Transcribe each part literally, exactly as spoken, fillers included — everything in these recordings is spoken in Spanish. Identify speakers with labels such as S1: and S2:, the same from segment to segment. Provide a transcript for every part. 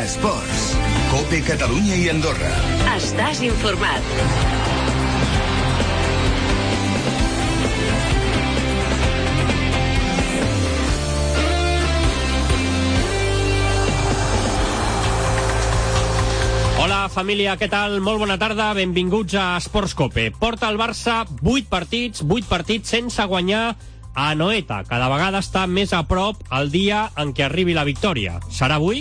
S1: Esports. COPE Catalunya i Andorra.
S2: Estàs informat.
S3: Hola, família, què tal? Molt bona tarda, benvinguts a Esports COPE. Porta el Barça vuit partits, vuit partits sense guanyar a Anoeta. Cada vegada està més a prop el dia en què arribi la victòria. Serà avui?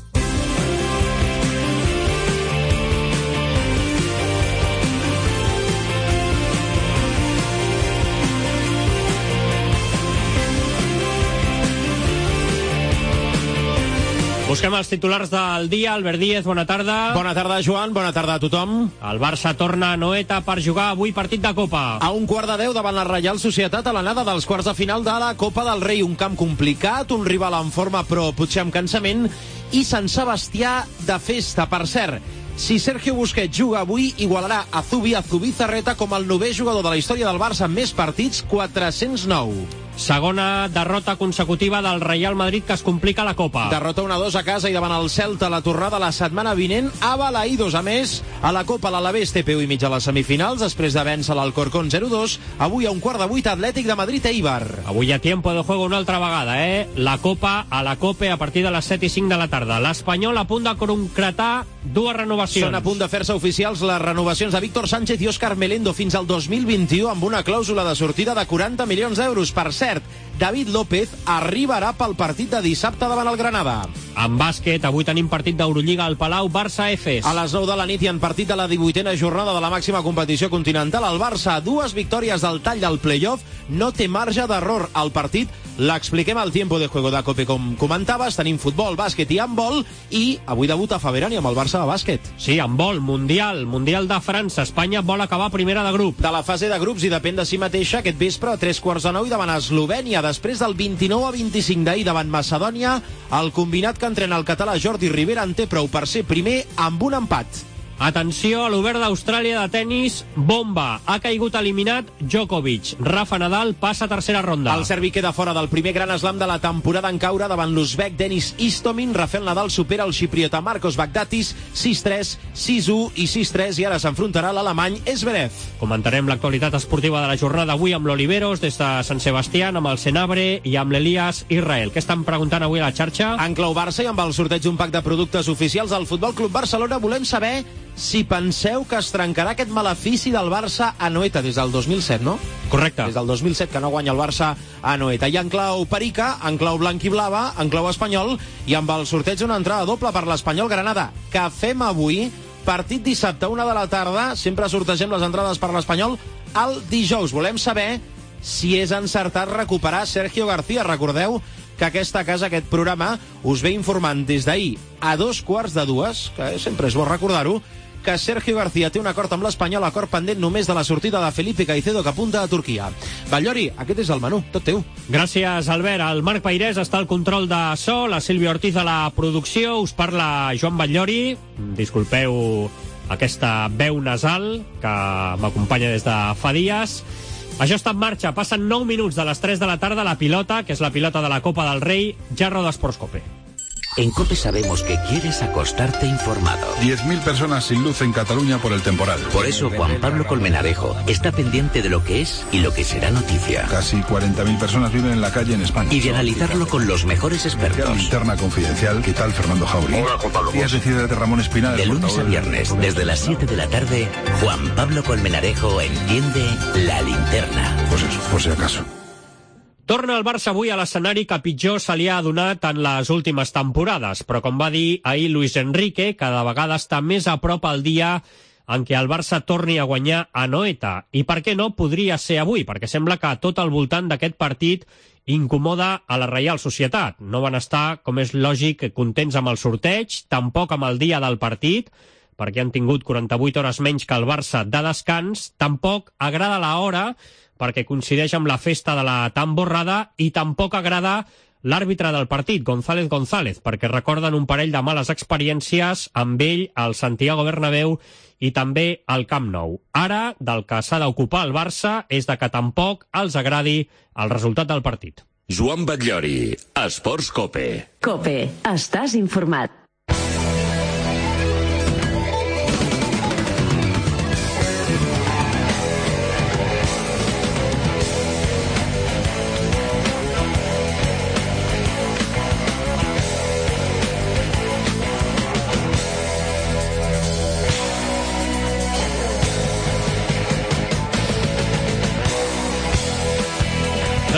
S3: Busquem els titulars del dia. Albert Díez, bona tarda.
S4: Bona tarda, Joan. Bona tarda a tothom.
S3: El Barça torna a Anoeta per jugar avui partit de Copa.
S4: A un quart de deu davant la Reial Societat a l'anada dels quarts de final de la Copa del Rei. Un camp complicat, un rival en forma però potser amb cansament, i Sant Sebastià de festa. Per cert, si Sergio Busquets juga avui, igualarà a Zubi Azubizarreta com el novè jugador de la història del Barça amb més partits, quatre-cents nou.
S3: Segona derrota consecutiva del Real Madrid que es complica la Copa.
S4: Derrota un a dos a casa i davant el Celta. La tornada la setmana vinent a Balaïdos. A més, a la Copa l'Alavés té peu i mig a les semifinals després de vèncer l'Alcorcón zero dos. Avui a un quart de vuit, Atlètic de Madrid a Eibar.
S3: Avui hi ha tiempo de juego una altra vegada, eh? La Copa a la Cope a partir de les set i cinc de la tarda. L'Espanyol a punt de concretar dues renovacions.
S4: Són a punt de fer-se oficials les renovacions de Víctor Sánchez i Óscar Melendo fins al dos mil vint-i-u amb una clàusula de sortida de quaranta milions d'euros. Per cert, David López arribarà pel partit de dissabte davant el Granada.
S3: En bàsquet, avui tenim partit d'Eurolliga al Palau, Barça-Efes.
S4: A les nou de la nit hi ha partit de la divuitena jornada de la màxima competició continental. El Barça, dues victòries del tall del play-off, no té marge d'error al partit. L'expliquem al tiempo de juego de COPE, com comentaves. Tenim futbol, bàsquet i handbol, i avui debuta Faberani amb el Barça de bàsquet.
S3: Sí, handbol, mundial, mundial de França. Espanya vol acabar primera de grup.
S4: De la fase de grups i depèn de si mateixa, aquest vespre a tres quarts de nou i davant Eslovènia. Després del vint-i-nou a vint-i-cinc d'ahir davant Macedònia, el combinat que entrena el català Jordi Rivera en té prou per ser primer amb un empat.
S3: Atenció a l'Obert d'Austràlia de tennis, bomba. Ha caigut eliminat Djokovic. Rafa Nadal passa a tercera ronda.
S4: El serbi queda fora del primer gran slam de la temporada en caure davant l'uzbek Denis Istomin. Rafael Nadal supera el xipriota Marcos Baghdatis sis tres, sis u i sis tres, i ara s'enfrontarà l'alemany Zverev.
S3: Comentarem l'actualitat esportiva de la jornada avui amb l'Oliveros des de Sant Sebastià, amb el Senabre i amb l'Elias Israel. Què estan preguntant avui a la xarxa?
S4: En clau Barça i amb el sorteig d'un pack de productes oficials del Futbol Club Barcelona volem saber si penseu que es trencarà aquest malefici del Barça a Anoeta des del dos mil set, no?
S3: Correcte.
S4: Des del dos mil set que no guanya el Barça a Anoeta. I en clau Perica, en clau blanc i blava, en clau espanyol, i amb el sorteig d'una entrada doble per l'Espanyol Granada, que fem avui, partit dissabte a una de la tarda. Sempre sortegem les entrades per l'Espanyol el dijous. Volem saber si és encertat recuperar Sergio García. Recordeu que aquesta casa, aquest programa, us ve informant des d'ahir a dos quarts de dues, que sempre és bo recordar-ho, que Sergio García té un acord amb l'Espanyol, acord pendent només de la sortida de Felipe Caicedo, que apunta a Turquia. Batllori, aquest és el menú, tot teu.
S3: Gràcies, Albert. El Marc Pairès està al control de so, la Sílvia Ortiz a la producció, us parla Joan Batllori. Disculpeu aquesta veu nasal que m'acompanya des de fa dies. Això està en marxa, passen nou minuts de les tres de la tarda. La pilota, que és la pilota de la Copa del Rei, ja roda Esports COPE.
S5: En COPE sabemos que quieres acostarte informado.
S6: diez mil personas sin luz en Cataluña por el temporal.
S5: Por eso Juan Pablo Colmenarejo está pendiente de lo que es y lo que será noticia.
S6: Casi cuarenta mil personas viven en la calle en España.
S5: Y de analizarlo con los mejores expertos.
S6: Linterna confidencial. ¿Qué tal, Fernando Jauregui? Hola, Juan Pablo. Días de Ciudad de Ramón Espinal.
S5: De lunes a viernes, desde las siete de la tarde, Juan Pablo Colmenarejo enciende la linterna.
S6: Pues eso, por si acaso.
S3: Torna el Barça avui a l'escenari que pitjor se li ha donat en les últimes temporades, però com va dir ahir Luis Enrique, cada vegada està més a prop el dia en què el Barça torni a guanyar a Anoeta. I per què no podria ser avui? Perquè sembla que tot al voltant d'aquest partit incomoda a la Reial Societat. No van estar, com és lògic, contents amb el sorteig, tampoc amb el dia del partit, perquè han tingut quaranta-vuit hores menys que el Barça de descans. Tampoc agrada l'hora, perquè coincideix amb la festa de la tamborrada, i tampoc agrada l'àrbitre del partit, González González, perquè recorden un parell de males experiències amb ell al Santiago Bernabéu i també al Camp Nou. Ara, del que s'ha d'ocupar el Barça és de que tampoc els agradi el resultat del partit.
S7: Joan Batllori, Esports COPE.
S2: COPE, estàs informat.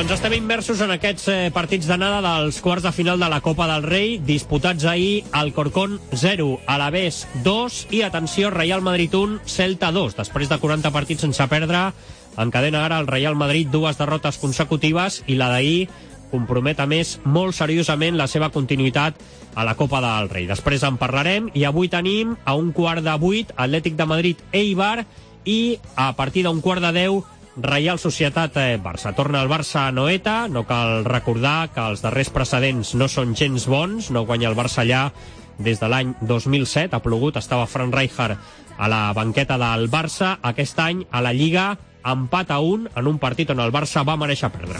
S3: Doncs estem immersos en aquests eh, partits d'anada dels quarts de final de la Copa del Rei, disputats ahir al Corcón zero, Alavés dos i, atenció, Real Madrid un, Celta dos. Després de quaranta partits sense perdre, encadena ara el Real Madrid dues derrotes consecutives i la d'ahir compromet a més molt seriosament la seva continuïtat a la Copa del Rei. Després en parlarem i avui tenim a un quart de vuit Atlètic de Madrid Eibar i a partir d'un quart de deu Reial Societat eh, Barça. Torna el Barça a Anoeta, no cal recordar que els darrers precedents no són gens bons, no guanya el Barça allà des de l'any dos mil set, ha plogut, estava Frank Rijkaard a la banqueta del Barça. Aquest any a la Lliga empat a un en un partit on el Barça va mereixer perdre.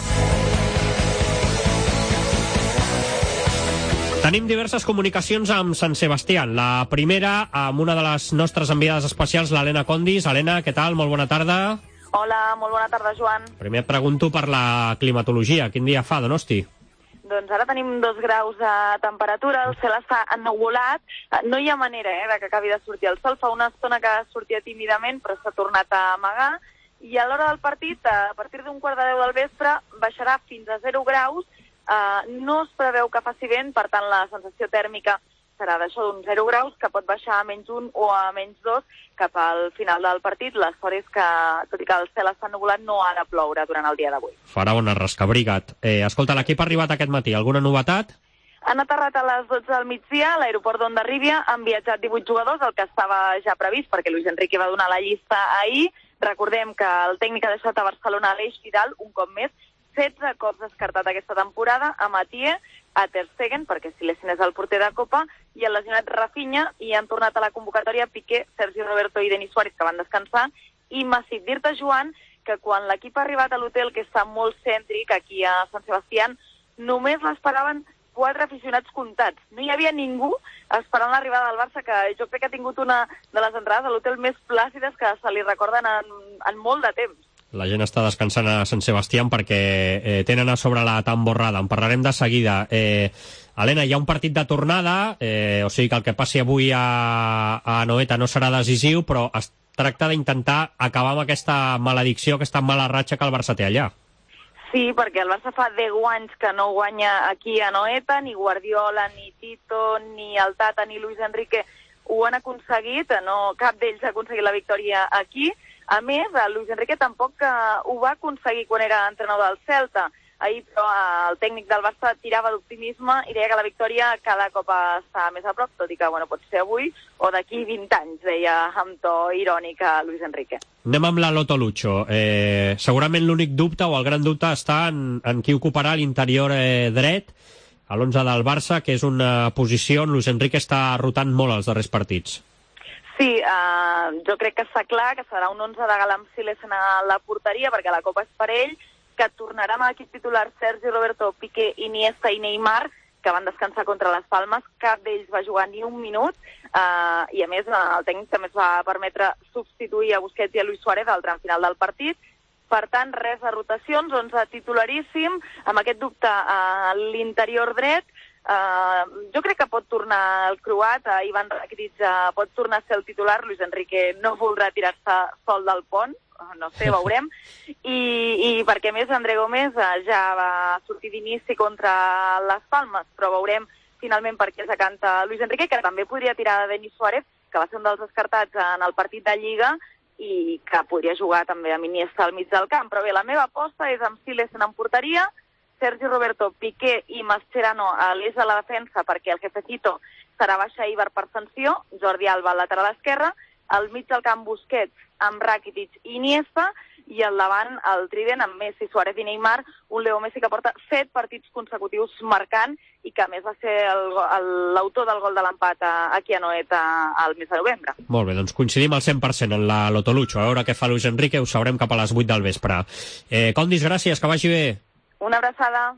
S3: Tenim diverses comunicacions amb Sant Sebastián. La primera amb una de les nostres enviades especials, l'Helena Condis. Helena, què tal? Molt bona tarda.
S7: Hola, molt bona tarda, Joan.
S3: Primer et pregunto per la climatologia. Quin dia fa, Donosti?
S7: Doncs ara tenim dos graus de temperatura, el cel està ennuvolat, no hi ha manera eh, de que acabi de sortir el sol. Fa una estona que sortia tímidament, però s'ha tornat a amagar, i a l'hora del partit, a partir d'un quart de deu del vespre, baixarà fins a zero graus, eh, no es preveu que faci vent, per tant la sensació tèrmica serà d'això d'un zero graus, que pot baixar a menys un o a menys dos cap al final del partit. La sort és que, tot i que el cel està ennuvolat, no ha de ploure durant el dia d'avui.
S3: Farà bona rascabrigat. Eh, escolta, l'equip ha arribat aquest matí. Alguna novetat?
S7: Han aterrat a les dotze del migdia a l'aeroport d'Hondarribia, han viatjat divuit jugadors, el que estava ja previst, perquè Luis Enrique va donar la llista ahir. Recordem que el tècnic ha deixat a Barcelona l'Eix Vidal, un cop més, setze cops descartat aquesta temporada, a Mathieu, a Ter Stegen, perquè Silesen és el porter de Copa, i el lesionat Rafinha, i han tornat a la convocatòria Piqué, Sergi Roberto i Denis Suárez, que van descansar, i Masip. Dir-te, Joan, que quan l'equip ha arribat a l'hotel, que està molt cèntric, aquí a Sant Sebastián, només l'esperaven quatre aficionats comptats. No hi havia ningú esperant l'arribada del Barça, que jo crec que ha tingut una de les entrades a l'hotel més plàcides que se li recorden en, en molt de temps.
S3: La gent està descansant a Sant Sebastián perquè eh, tenen a sobre la tamborrada. En parlarem de seguida. Eh, Helena, hi ha un partit de tornada, eh, o sigui que el que passi avui a, a Anoeta no serà decisiu, però es tracta d'intentar acabar amb aquesta maledicció, aquesta mala ratxa que el Barça té allà.
S7: Sí, perquè el Barça fa deu anys que no guanya aquí a Anoeta, ni Guardiola, ni Tito, ni el Tata, ni Luis Enrique ho han aconseguit, no, cap d'ells ha aconseguit la victòria aquí. A més, el Luis Enrique tampoc eh, ho va aconseguir quan era entrenador del Celta. Ahir, però, el tècnic del Barça tirava d'optimisme i deia que la victòria cada cop està més a prop, tot i que bueno, pot ser avui o d'aquí vint anys, deia amb to irònic a Luis Enrique.
S3: Anem amb la Loto Lucho. Eh, segurament l'únic dubte o el gran dubte està en, en qui ocuparà l'interior eh, dret a l'onze del Barça, que és una posició on Luis Enrique està rotant molt els darrers partits.
S7: Sí, uh, jo crec que està clar que serà un onze de Gala amb Silesen a la porteria, perquè la Copa és per ell, que tornarà amb l'equip titular Sergi Roberto, Piqué, Iniesta i Neymar, que van descansar contra les Palmes. Cap d'ells va jugar ni un minut, uh, i a més el tècnic també es va permetre substituir a Busquets i a Luis Suárez al tram final del partit. Per tant, res de rotacions, onze titularíssim, amb aquest dubte a l'interior dret. Uh, jo crec que pot tornar el croat, uh, Ivan Rakitic uh, pot tornar a ser el titular, Luis Enrique no voldrà tirar-se sol del pont, uh, no sé, veurem, I, i perquè més André Gómez uh, ja va sortir d'inici contra les Palmes, però veurem finalment per què es decanta Luis Enrique, que també podria tirar de Denis Suárez, que va ser un dels descartats en el partit de Lliga, i que podria jugar també amb Iniesta al mig del camp. Però bé, la meva aposta és amb Silesen en porteria, Sergi Roberto, Piqué i Mascherano a l'eix de la defensa, perquè el jefecito serà baixa Ibar per sanció, Jordi Alba al lateral esquerre, al mig del camp Busquets amb Rakitic i Iniesta, i al davant el trident amb Messi, Suárez i Neymar, un Leo Messi que porta set partits consecutius marcant i que a més va ser l'autor del gol de l'empat aquí a Anoeta al mes de novembre.
S3: Molt bé, doncs coincidim al cent per cent en la Loto Lucho. A veure què fa Luis Enrique, ho sabrem cap a les vuit del vespre. Eh, Condis, gràcies, que vagi bé.
S7: Una abraçada.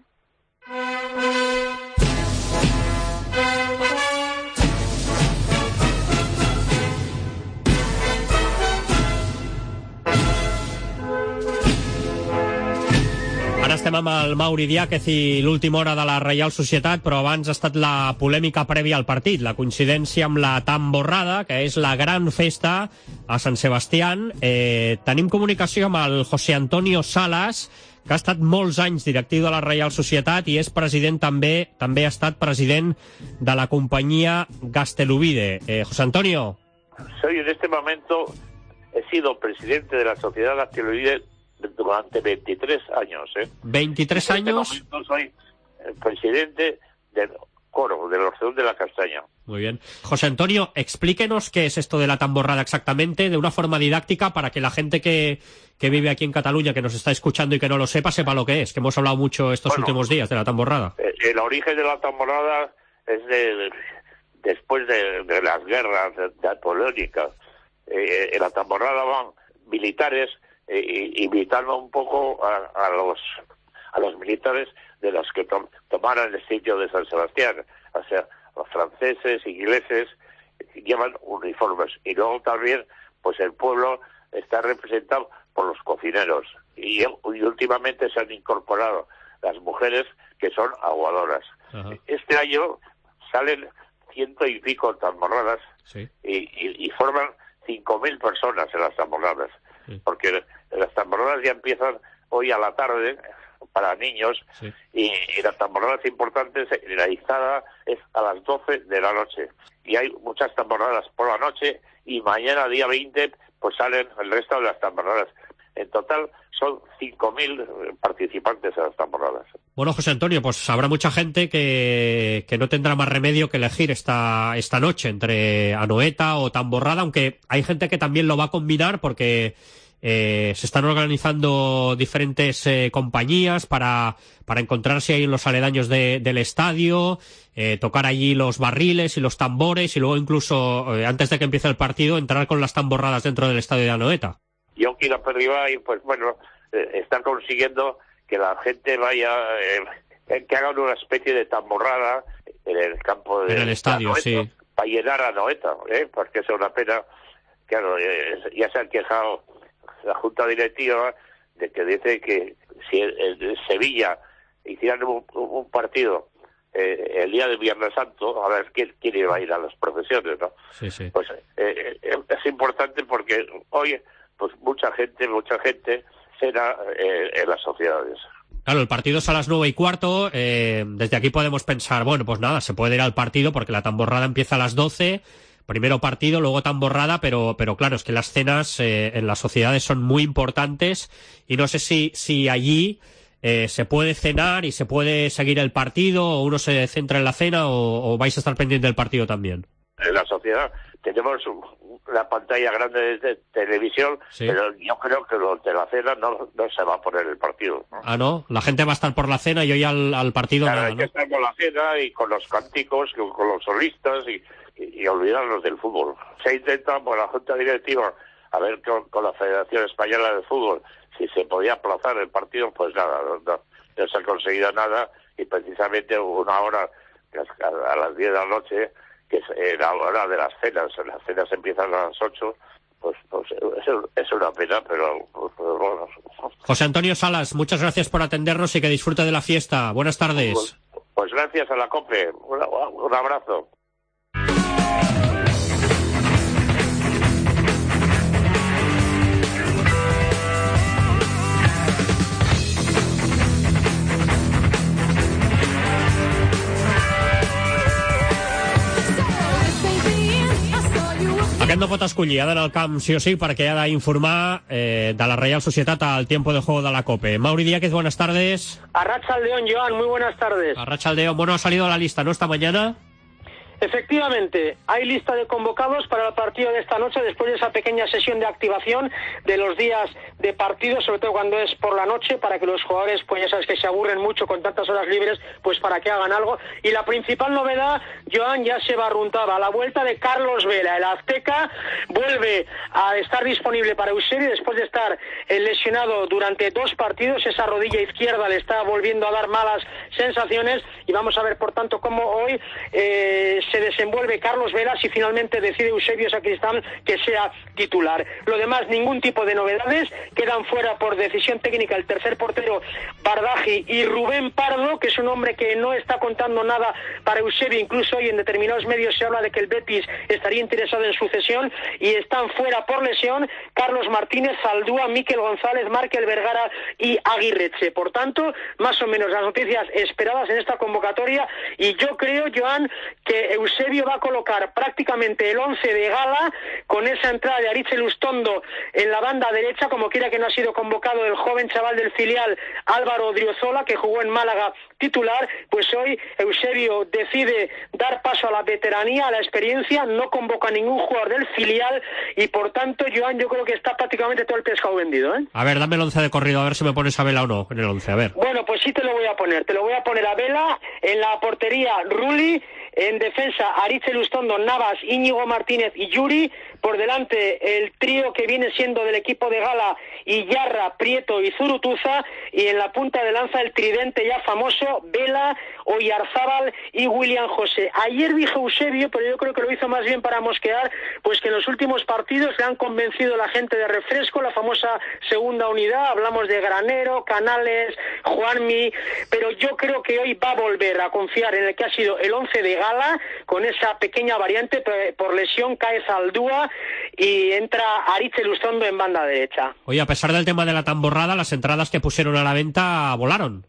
S3: Ara estem amb el Mauri Diáquez i l'última hora de la Reial Societat, però abans ha estat la polèmica prèvia al partit, la coincidència amb la tamborrada, que és la gran festa a Sant Sebastián. Eh, tenim comunicació amb el José Antonio Salas, que ha estat molts anys directiu de la Reial Societat i és president també, també ha estat president de la companyia Gaztelubide. Eh, José Antonio.
S8: Soy en este momento, he sido presidente de la Sociedad Gaztelubide durante veintitrés años. ¿eh?
S3: veintitrés
S8: en
S3: años.
S8: Este momento soy el presidente del coro, del Orfeón de la Castaña.
S3: Muy bien. José Antonio, explíquenos qué es esto de la tamborrada exactamente, de una forma didáctica, para que la gente que, que vive aquí en Cataluña, que nos está escuchando y que no lo sepa, sepa lo que es, que hemos hablado mucho estos bueno, últimos días de la tamborrada.
S8: El origen de la tamborrada es de, de después de, de las guerras napoleónicas. Eh, en la tamborrada van militares eh, invitando un poco a, a los a los militares de los que to tomaron el sitio de San Sebastián, o sea, los franceses, ingleses, llevan uniformes, y luego también, pues el pueblo está representado por los cocineros, y, y últimamente se han incorporado las mujeres que son aguadoras. Ajá. Este año salen ciento y pico tamborradas, sí. y, y, y forman cinco mil personas en las tamborradas, sí. porque las tamborradas ya empiezan hoy a la tarde para niños, sí. y, y las tamborradas importantes, la izada es a las doce de la noche, y hay muchas tamborradas por la noche, y mañana día veinte pues salen el resto de las tamborradas. En total son cinco mil participantes en las tamborradas.
S3: Bueno, José Antonio, pues habrá mucha gente que, que no tendrá más remedio que elegir esta, esta noche entre Anoeta o tamborrada, aunque hay gente que también lo va a combinar porque eh, se están organizando diferentes eh, compañías para, para encontrarse ahí en los aledaños de, del estadio, eh, tocar allí los barriles y los tambores y luego incluso, eh, antes de que empiece el partido, entrar con las tamborradas dentro del estadio de Anoeta.
S8: Yo quiero para arriba y pues bueno, eh, están consiguiendo que la gente vaya, eh, que hagan una especie de tamborrada en el campo de,
S3: en el estadio,
S8: de Anoeta,
S3: sí,
S8: para llenar a Anoeta, ¿eh? Porque es una pena. Claro, eh, ya se han quejado la Junta Directiva de que dice que si en Sevilla hicieran un, un partido eh, el día del Viernes Santo, a ver quién, quién iba a ir a las procesiones, ¿no?
S3: Sí, sí.
S8: Pues eh, eh, es importante porque hoy pues mucha gente, mucha gente cena eh, en las sociedades.
S3: Claro, el partido es a las nueve y cuarto, eh, desde aquí podemos pensar, bueno, pues nada, se puede ir al partido porque la tamborrada empieza a las doce, primero partido, luego tamborrada, pero, pero claro, es que las cenas eh, en las sociedades son muy importantes y no sé si, si allí eh, se puede cenar y se puede seguir el partido o uno se centra en la cena o, o vais a estar pendiente del partido también.
S8: En la sociedad tenemos una pantalla grande de, de televisión, sí. pero yo creo que los de la cena no, no se va a poner el partido, ¿no?
S3: Ah, ¿no? La gente va a estar por la cena y hoy al, al partido
S8: claro,
S3: nada,
S8: hay
S3: ¿no?
S8: que estar con la cena y con los cánticos, con, con los solistas y, y, y olvidarnos del fútbol. Se intenta por la Junta Directiva, a ver con, con la Federación Española de Fútbol, si se podía aplazar el partido, pues nada, no, no, no se ha conseguido nada, y precisamente una hora, a, a las diez de la noche, que es la hora de las cenas, las cenas empiezan a las ocho, pues, pues es, es una pena, pero pues, bueno.
S3: José Antonio Salas, muchas gracias por atendernos y que disfrute de la fiesta. Buenas tardes.
S8: Pues, pues gracias a la COPE, un, un abrazo.
S3: Aquest no pot escollir, ha d'anar al camp sí o sí perquè ha d'informar eh, de la Real Societat al tiempo de juego de la COPE. Mauri Díaz, buenas tardes.
S9: Arratsaldeon, Joan, muy buenas tardes.
S3: Arratsaldeon, bueno, ha salido la lista, ¿no? Esta mañana.
S9: Efectivamente, hay lista de convocados para el partido de esta noche después de esa pequeña sesión de activación de los días de partido, sobre todo cuando es por la noche, para que los jugadores, pues ya sabes que se aburren mucho con tantas horas libres, pues para que hagan algo. Y la principal novedad, Joan, ya se barruntaba, la vuelta de Carlos Vela, el azteca, vuelve a estar disponible para Eusebio después de estar lesionado durante dos partidos, esa rodilla izquierda le está volviendo a dar malas sensaciones y vamos a ver por tanto cómo hoy eh, se desenvuelve Carlos Velas y finalmente decide Eusebio Sacristán que sea titular. Lo demás, ningún tipo de novedades, quedan fuera por decisión técnica el tercer portero Bardaji y Rubén Pardo, que es un hombre que no está contando nada para Eusebio, incluso hoy en determinados medios se habla de que el Betis estaría interesado en su cesión, y están fuera por lesión Carlos Martínez, Zaldúa, Miquel González, Markel Vergara y Aguirreche. Por tanto, más o menos las noticias esperadas en esta convocatoria, y yo creo, Joan, que Eusebio va a colocar prácticamente el once de gala, con esa entrada de Aritz Elustondo en la banda derecha, como quiera que no ha sido convocado el joven chaval del filial Álvaro Odriozola, que jugó en Málaga titular. Pues hoy Eusebio decide dar paso a la veteranía, a la experiencia, no convoca a ningún jugador del filial, y por tanto, Joan, yo creo que está prácticamente todo el pescado vendido, ¿eh?
S3: A ver, dame el once de corrido, a ver si me pones a Vela o no en el once, a ver.
S9: Bueno, pues sí te lo voy a poner, te lo voy a poner a Vela, en la portería Rulli, en defensa Aritz Elustondo, Navas, Íñigo Martínez y Yuri, por delante el trío que viene siendo del equipo de gala, Iyarra, Prieto y Zurutuza, y en la punta de lanza el tridente ya famoso, Vela, Oyarzábal y William José. Ayer dijo Eusebio, pero yo creo que lo hizo más bien para mosquear, pues que en los últimos partidos le han convencido la gente de refresco, la famosa segunda unidad, hablamos de Granero, Canales, Juanmi, pero yo creo que hoy va a volver a confiar en el que ha sido el once de gala, con esa pequeña variante, por lesión cae Zaldúa y entra Aritz Elustondo en banda derecha.
S3: Oye, a pesar del tema de la tamborrada, las entradas que pusieron a la venta volaron.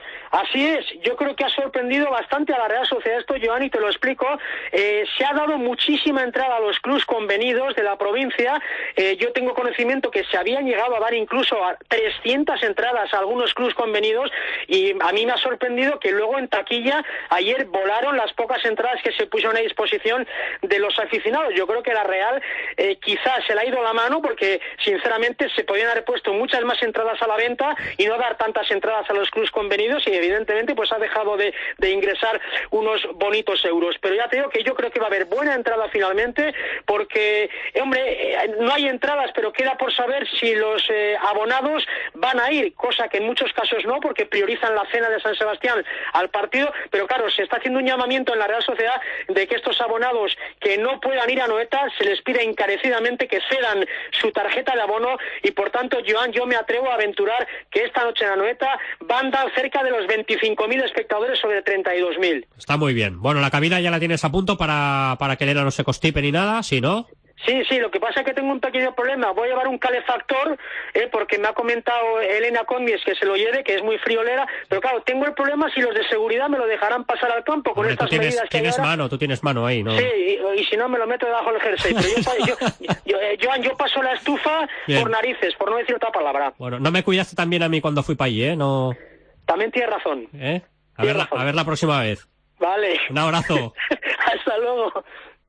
S9: Así es, yo creo que ha sorprendido bastante a la Real Sociedad esto, Joan, y te lo explico. Eh, se ha dado muchísima entrada a los clubs convenidos de la provincia. Eh, yo tengo conocimiento que se habían llegado a dar incluso a trescientas entradas a algunos clubs convenidos, y a mí me ha sorprendido que luego en taquilla ayer volaron las pocas entradas que se pusieron a disposición de los aficionados. Yo creo que la Real eh, quizás se le ha ido la mano, porque sinceramente se podían haber puesto muchas más entradas a la venta y no dar tantas entradas a los clubs convenidos, y evidentemente pues ha dejado de, de ingresar unos bonitos euros. Pero ya te digo que yo creo que va a haber buena entrada finalmente, porque, hombre, eh, no hay entradas, pero queda por saber si los eh, abonados van a ir, cosa que en muchos casos no, porque priorizan la cena de San Sebastián al partido. Pero claro, se está haciendo un llamamiento en la Real Sociedad de que estos abonados que no puedan ir a Anoeta, se les pide encarecidamente que cedan su tarjeta de abono, y por tanto, Joan, yo me atrevo a aventurar que esta noche en Anoeta van a dar cerca de los veinticinco mil espectadores sobre treinta y dos mil.
S3: Está muy bien. Bueno, la cabina ya la tienes a punto para, para que Elena no se constipe ni nada, ¿sí, no?
S9: Sí, sí, lo que pasa es que tengo un pequeño problema. Voy a llevar un calefactor, eh, porque me ha comentado Elena Condies que se lo lleve, que es muy friolera, pero claro, tengo el problema si los de seguridad me lo dejarán pasar al campo con
S3: Hombre,
S9: estas
S3: tú tienes,
S9: medidas que
S3: tienes
S9: hay ahora.
S3: mano, tú tienes mano ahí, ¿no?
S9: Sí, y, y si no me lo meto debajo del jersey. Pero yo, yo, yo, eh, Joan, yo paso la estufa
S3: Bien.
S9: por narices, por no decir otra palabra.
S3: Bueno, no me cuidaste tan bien a mí cuando fui para allí, ¿eh? No...
S9: También tienes razón.
S3: ¿Eh? A ver, la, a ver la próxima vez.
S9: Vale.
S3: Un abrazo.
S9: Hasta luego.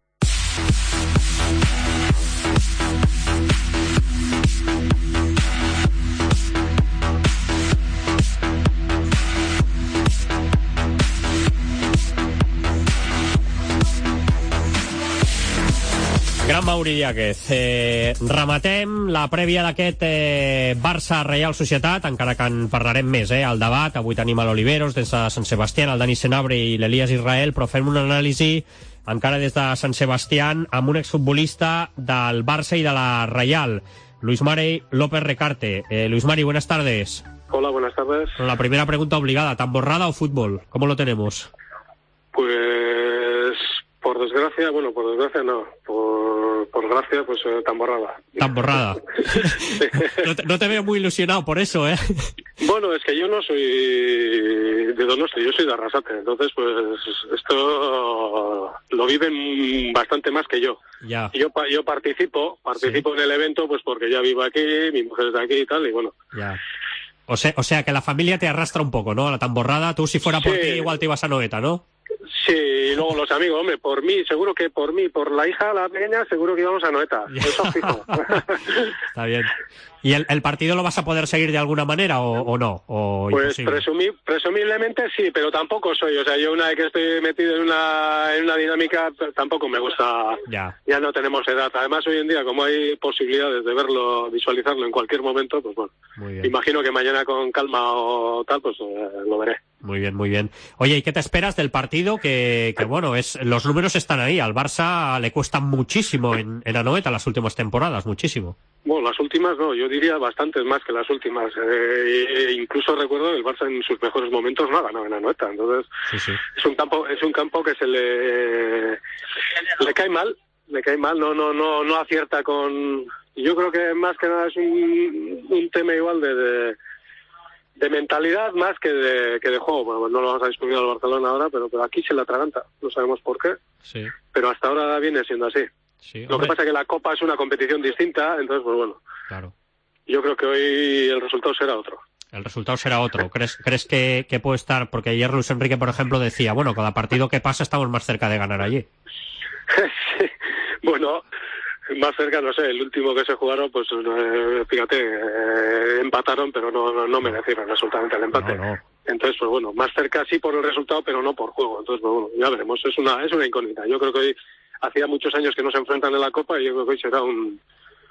S3: Gran Mauri Diáquez. Eh, rematem la prèvia d'aquest eh, Barça-Reial Societat, encara que en parlarem més, eh, al debat. Avui tenim a l'Oliveros des de Sant Sebastián, el Dani Senabre i l'Elias Israel, però fem una anàlisi encara des de Sant Sebastián amb un exfutbolista del Barça i de la Reial, Luis Mari López Recarte. Eh, Luis Mari, buenas tardes.
S10: Hola, buenas tardes.
S3: La primera pregunta obligada, ¿tamborrada o fútbol? ¿Cómo lo tenemos?
S10: Pues... por desgracia, bueno, por desgracia no, por, por gracia, pues eh, tamborrada.
S3: Tamborrada. no, te, no te veo muy ilusionado por eso, ¿eh?
S10: Bueno, es que yo no soy de Donosti, yo soy de Arrasate, entonces pues esto lo viven bastante más que yo.
S3: Ya.
S10: Yo yo participo, participo sí. en el evento pues porque ya vivo aquí, mi mujer es de aquí y tal, y bueno.
S3: Ya. O sea, o sea que la familia te arrastra un poco, ¿no? A la tamborrada, tú si fuera por sí. ti igual te ibas a Noeta, ¿no?
S10: Sí, y luego los amigos, hombre, por mí, seguro que por mí, por la hija, la pequeña, seguro que íbamos a Noeta. Eso fijo.
S3: Está bien. ¿Y el, el partido lo vas a poder seguir de alguna manera o, o no? O
S10: pues presumi, presumiblemente sí, pero tampoco soy. O sea, yo una vez que estoy metido en una, en una dinámica, tampoco me gusta.
S3: Ya.
S10: Ya no tenemos edad. Además, hoy en día, como hay posibilidades de verlo, visualizarlo en cualquier momento, pues bueno, imagino que mañana con calma o tal, pues eh, lo veré.
S3: Muy bien, muy bien. Oye, ¿y qué te esperas del partido? Que, que bueno, es los números están ahí. Al Barça le cuesta muchísimo en, en Anoeta las últimas temporadas, muchísimo.
S10: Bueno, las últimas no, yo diría bastantes más que las últimas. Eh, incluso recuerdo que el Barça en sus mejores momentos no ha ganado en Anoeta. Entonces,
S3: sí, sí.
S10: es un campo, es un campo que se le, le cae mal, le cae mal, no, no, no, no acierta con. Yo creo que más que nada es un, un tema igual de, de de mentalidad más que de, que de juego. Bueno, no lo vamos a discutir al Barcelona ahora, pero, pero aquí se la atraganta. No sabemos por qué.
S3: Sí.
S10: Pero hasta ahora viene siendo así.
S3: Sí,
S10: lo que pasa es que la Copa es una competición distinta, entonces, pues bueno.
S3: Claro.
S10: Yo creo que hoy el resultado será otro.
S3: El resultado será otro. ¿Crees, crees que, que puede estar? Porque ayer Luis Enrique, por ejemplo, decía, bueno, cada partido que pasa estamos más cerca de ganar allí.
S10: Sí. Bueno, más cerca, no sé, el último que se jugaron, pues eh, fíjate, eh, empataron, pero no, no, no merecieron absolutamente el empate.
S3: No, no.
S10: Entonces, pues bueno, más cerca sí por el resultado, pero no por juego. Entonces, pues bueno, ya veremos. Es una, es una incógnita. Yo creo que hoy hacía muchos años que no se enfrentan en la Copa y yo creo que hoy será un,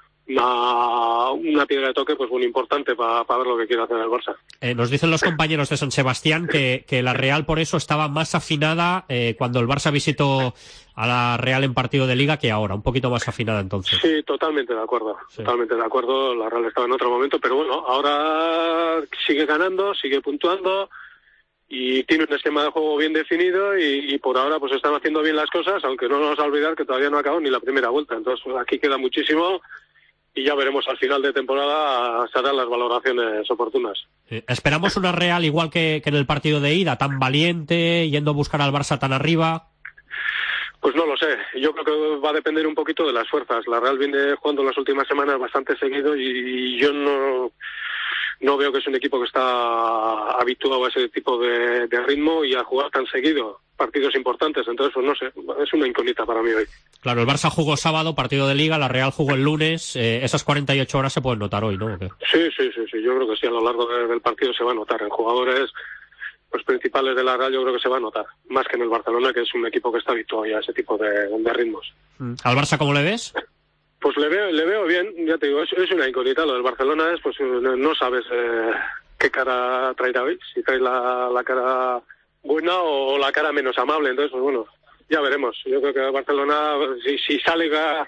S10: una, una piedra de toque pues muy importante para pa ver lo que quiere hacer el Barça.
S3: Eh, nos dicen los compañeros de San Sebastián que, que la Real por eso estaba más afinada eh, cuando el Barça visitó a la Real en partido de Liga que ahora, un poquito más afinada entonces.
S10: Sí, totalmente de acuerdo, sí. totalmente de acuerdo. La Real estaba en otro momento, pero bueno, ahora sigue ganando, sigue puntuando y tiene un esquema de juego bien definido y, y por ahora pues están haciendo bien las cosas, aunque no nos vamos a olvidar que todavía no ha acabado ni la primera vuelta. Entonces pues, aquí queda muchísimo y ya veremos al final de temporada se harán las valoraciones oportunas.
S3: Eh, ¿Esperamos una Real igual que, que en el partido de ida, tan valiente, yendo a buscar al Barça tan arriba?
S10: Pues no lo sé, yo creo que va a depender un poquito de las fuerzas. La Real viene jugando las últimas semanas bastante seguido y yo no, no veo que es un equipo que está habituado a ese tipo de, de ritmo y a jugar tan seguido partidos importantes. Entonces, pues no sé, es una incógnita para mí hoy.
S3: Claro, el Barça jugó sábado, partido de Liga, la Real jugó el lunes. Eh, esas cuarenta y ocho horas se pueden notar hoy, ¿no?
S10: Sí, sí, sí, sí, yo creo que sí, a lo largo de, del partido se va a notar. En jugadores pues principales de la Real yo creo que se va a notar, más que en el Barcelona, que es un equipo que está habituado ya a ese tipo de, de ritmos.
S3: ¿Al Barça cómo le ves?
S10: Pues le veo, le veo bien, ya te digo, es, es una incógnita. Lo del Barcelona es, pues no sabes eh, qué cara traerá hoy, si trae la, la cara buena o la cara menos amable. Entonces, pues bueno, ya veremos. Yo creo que el Barcelona, si, si sale a,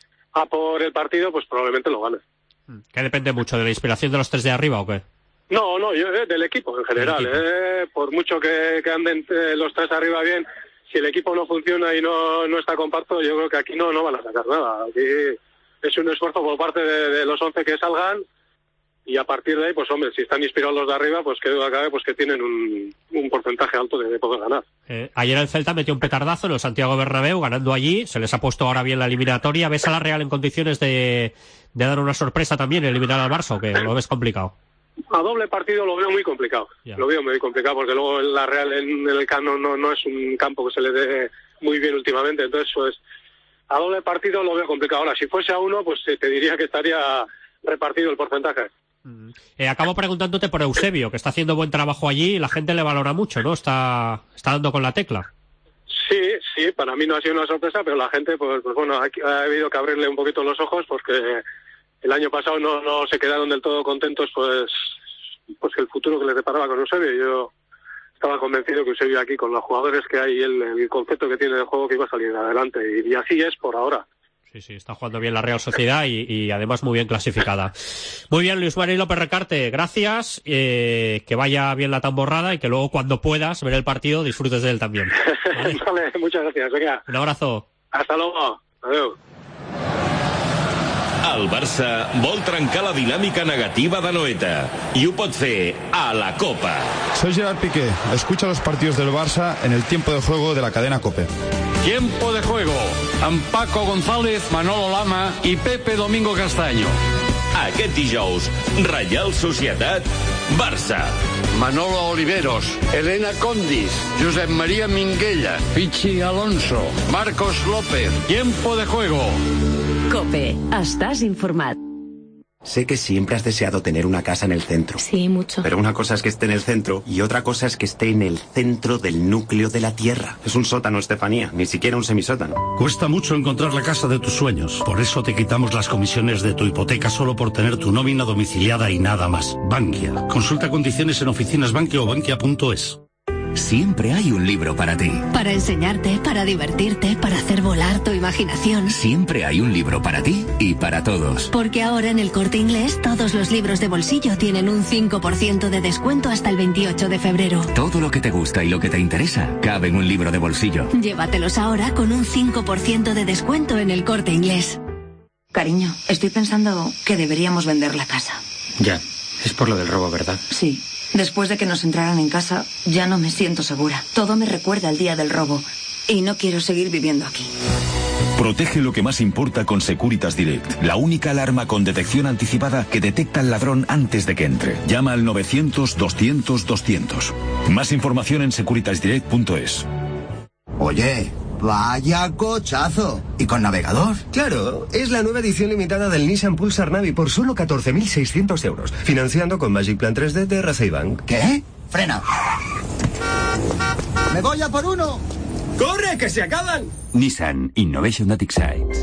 S10: a por el partido, pues probablemente lo gane.
S3: ¿Que depende mucho de la inspiración de los tres de arriba o qué?
S10: No, no, yo, eh, del equipo en general. Equipo. Eh, por mucho que, que anden eh, los tres arriba bien, si el equipo no funciona y no, no está compacto, yo creo que aquí no, no van a sacar nada. Aquí es un esfuerzo por parte de, de los once que salgan y a partir de ahí, pues hombre, si están inspirados los de arriba, pues que duda cabe, pues que tienen un, un porcentaje alto de, de poder ganar.
S3: Eh, ayer el Celta metió un petardazo en el Santiago Bernabéu, ganando allí. Se les ha puesto ahora bien la eliminatoria. ¿Ves a la Real en condiciones de, de dar una sorpresa también, eliminar al Barça, o que lo ves complicado?
S10: A doble partido lo veo muy complicado. Yeah. Lo veo muy complicado porque luego la Real en el campo no, no es un campo que se le dé muy bien últimamente. Entonces, pues, a doble partido lo veo complicado. Ahora, si fuese a uno, pues te diría que estaría repartido el porcentaje.
S3: Mm. Eh, acabo preguntándote por Eusebio, que está haciendo buen trabajo allí y la gente le valora mucho, ¿no? Está, está dando con la tecla.
S10: Sí, sí, para mí no ha sido una sorpresa, pero la gente, pues, pues bueno, ha, ha habido que abrirle un poquito los ojos porque el año pasado no, no se quedaron del todo contentos, pues, pues el futuro que les deparaba con Eusebio. Yo estaba convencido que Eusebio aquí, con los jugadores que hay y el, el concepto que tiene de juego, que iba a salir adelante. Y, y así es por ahora.
S3: Sí, sí, está jugando bien la Real Sociedad y, y además muy bien clasificada. Muy bien, Luis María López Recarte, gracias, eh, que vaya bien la tamborrada y que luego cuando puedas ver el partido disfrutes de él también.
S10: Vale, vale, muchas gracias. Venga.
S3: Un abrazo.
S10: Hasta luego. Adiós.
S11: El Barça vol trencar la dinàmica negativa de Noeta y ho pot fer a la Copa.
S6: Soy Gerard Piqué. Escucha los partidos del Barça en el tiempo de juego de la cadena COPE.
S12: Tiempo de juego amb Paco González, Manolo Lama i Pepe Domingo Castaño.
S11: Aquest dijous, Reial Societat, Barça.
S12: Manolo Oliveros, Elena Condis, Josep María Minguella, Pichi Alonso, Marcos López. Tiempo de juego.
S2: COPE, estás informat.
S13: Sé que siempre has deseado tener una casa en el centro.
S14: Sí, mucho.
S13: Pero una cosa es que esté en el centro y otra cosa es que esté en el centro del núcleo de la Tierra. Es un sótano, Estefanía, ni siquiera un semisótano.
S15: Cuesta mucho encontrar la casa de tus sueños. Por eso te quitamos las comisiones de tu hipoteca solo por tener tu nómina domiciliada y nada más. Bankia. Consulta condiciones en oficinas Bankia o bankia punto es.
S14: siempre hay un libro para ti.
S16: Para enseñarte, para divertirte, para hacer volar tu imaginación.
S14: Siempre hay un libro para ti y para todos.
S16: Porque ahora en El Corte Inglés todos los libros de bolsillo tienen un cinco por ciento de descuento hasta el veintiocho de febrero.
S14: Todo lo que te gusta y lo que te interesa cabe en un libro de bolsillo.
S16: Llévatelos ahora con un cinco por ciento de descuento en El Corte Inglés.
S17: Cariño, estoy pensando que deberíamos vender la casa.
S18: Ya, es por lo del robo, ¿verdad?
S17: Sí. Después de que nos entraran en casa, ya no me siento segura. Todo me recuerda al día del robo. Y no quiero seguir viviendo aquí.
S19: Protege lo que más importa con Securitas Direct, la única alarma con detección anticipada que detecta al ladrón antes de que entre. Llama al novecientos doscientos doscientos. Más información en securitas direct punto es.
S20: Oye, vaya cochazo. ¿Y con navegador?
S21: Claro, es la nueva edición limitada del Nissan Pulsar Navi por solo catorce mil seiscientos euros. Financiando con Magic Plan tres D de Racing Bank.
S20: ¿Qué? Frena. ¡Me voy a por uno!
S21: ¡Corre, que se acaban!
S22: Nissan Innovation that excites.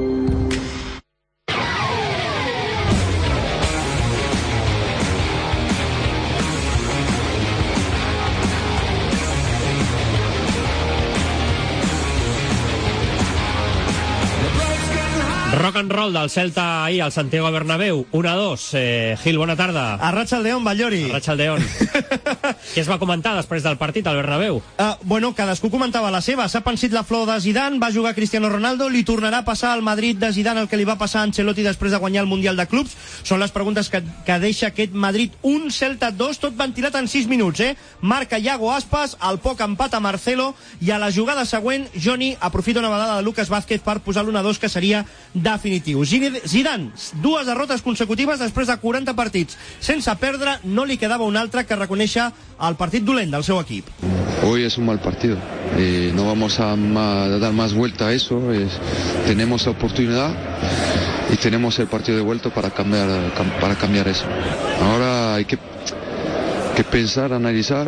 S3: Rock and roll del Celta ahir al Santiago Bernabéu, un a dos. Eh, Gil, bona tarda.
S23: Arratsaldeon, Ballori.
S3: Arratsaldeon. Què es va comentar després del partit al Bernabéu?
S23: Uh, bueno, cadascú comentava la seva. S'ha pensit la flor de Zidane, va jugar Cristiano Ronaldo, li tornarà a passar al Madrid de Zidane el que li va passar a Ancelotti després de guanyar el Mundial de Clubs? Són les preguntes que, que deixa aquest Madrid un, Celta dos, tot ventilat en sis minuts, eh? Marca Iago Aspas, al poc empat a Marcelo, i a la jugada següent, Johnny aprofita una vegada de Lucas Vázquez per posar l'un a dos, que seria definitiu. Zidane, dues derrotes consecutives després de quaranta partits. Sense perdre, no li quedava un altre que reconèixer el partit dolent del seu equip.
S24: Hoy es un mal partido. Eh, no vamos a, ma, a dar más vuelta a eso. Eh, tenemos la oportunidad y tenemos el partido de vuelta para cambiar, cam, para cambiar eso. Ahora hay que, que pensar, analizar.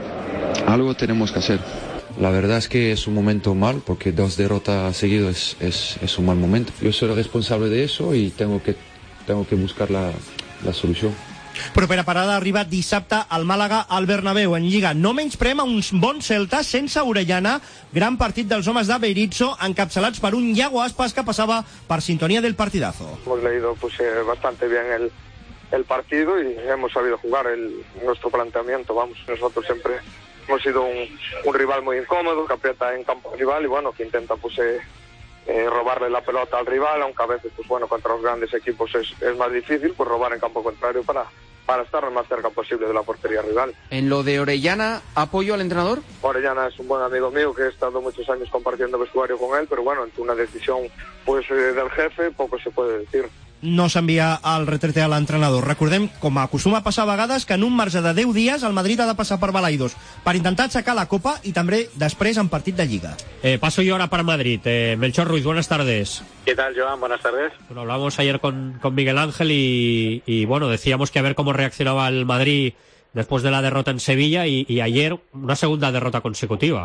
S24: Algo tenemos que hacer. La verdad es que es un momento mal, porque dos derrotas seguidas es, es, es un mal momento. Yo soy el responsable de eso y tengo que, tengo que buscar la, la solució.
S23: Propera parada arriba dissabte al Màlaga al Bernabéu en Lliga. No menysprem a un bon Celta sense Orellana. Gran partit dels homes de Berizzo, encapçalats per un Iago Aspas que passava per sintonía del partidazo.
S25: Hemos leído pues, eh, bastante bien el, el partido y hemos sabido jugar el, nuestro planteamiento. Vamos, nosotros siempre hemos sido un, un rival muy incómodo, que aprieta en campo rival y bueno, que intenta pues eh, eh, robarle la pelota al rival, aunque a veces pues bueno, contra los grandes equipos es, es más difícil pues robar en campo contrario para, para estar lo más cerca posible de la portería rival.
S26: En lo de Orellana, ¿apoyo al entrenador?
S25: Orellana es un buen amigo mío que he estado muchos años compartiendo vestuario con él, pero bueno, ante una decisión pues eh, del jefe poco se puede decir.
S23: No s'envia el retrete a l'entrenador. Recordem, com acostuma a passar a vegades, que en un marge de deu dies el Madrid ha de passar per Balaidos per intentar aixecar la Copa y també després en partit de Lliga.
S3: Eh, paso yo ahora para Madrid. Eh, Melchor Ruiz, buenas tardes.
S27: ¿Qué tal, Joan? Buenas tardes.
S3: Bueno, hablamos ayer con, con Miguel Ángel y, y bueno, decíamos que a ver cómo reaccionaba el Madrid después de la derrota en Sevilla y, y ayer una segunda derrota consecutiva.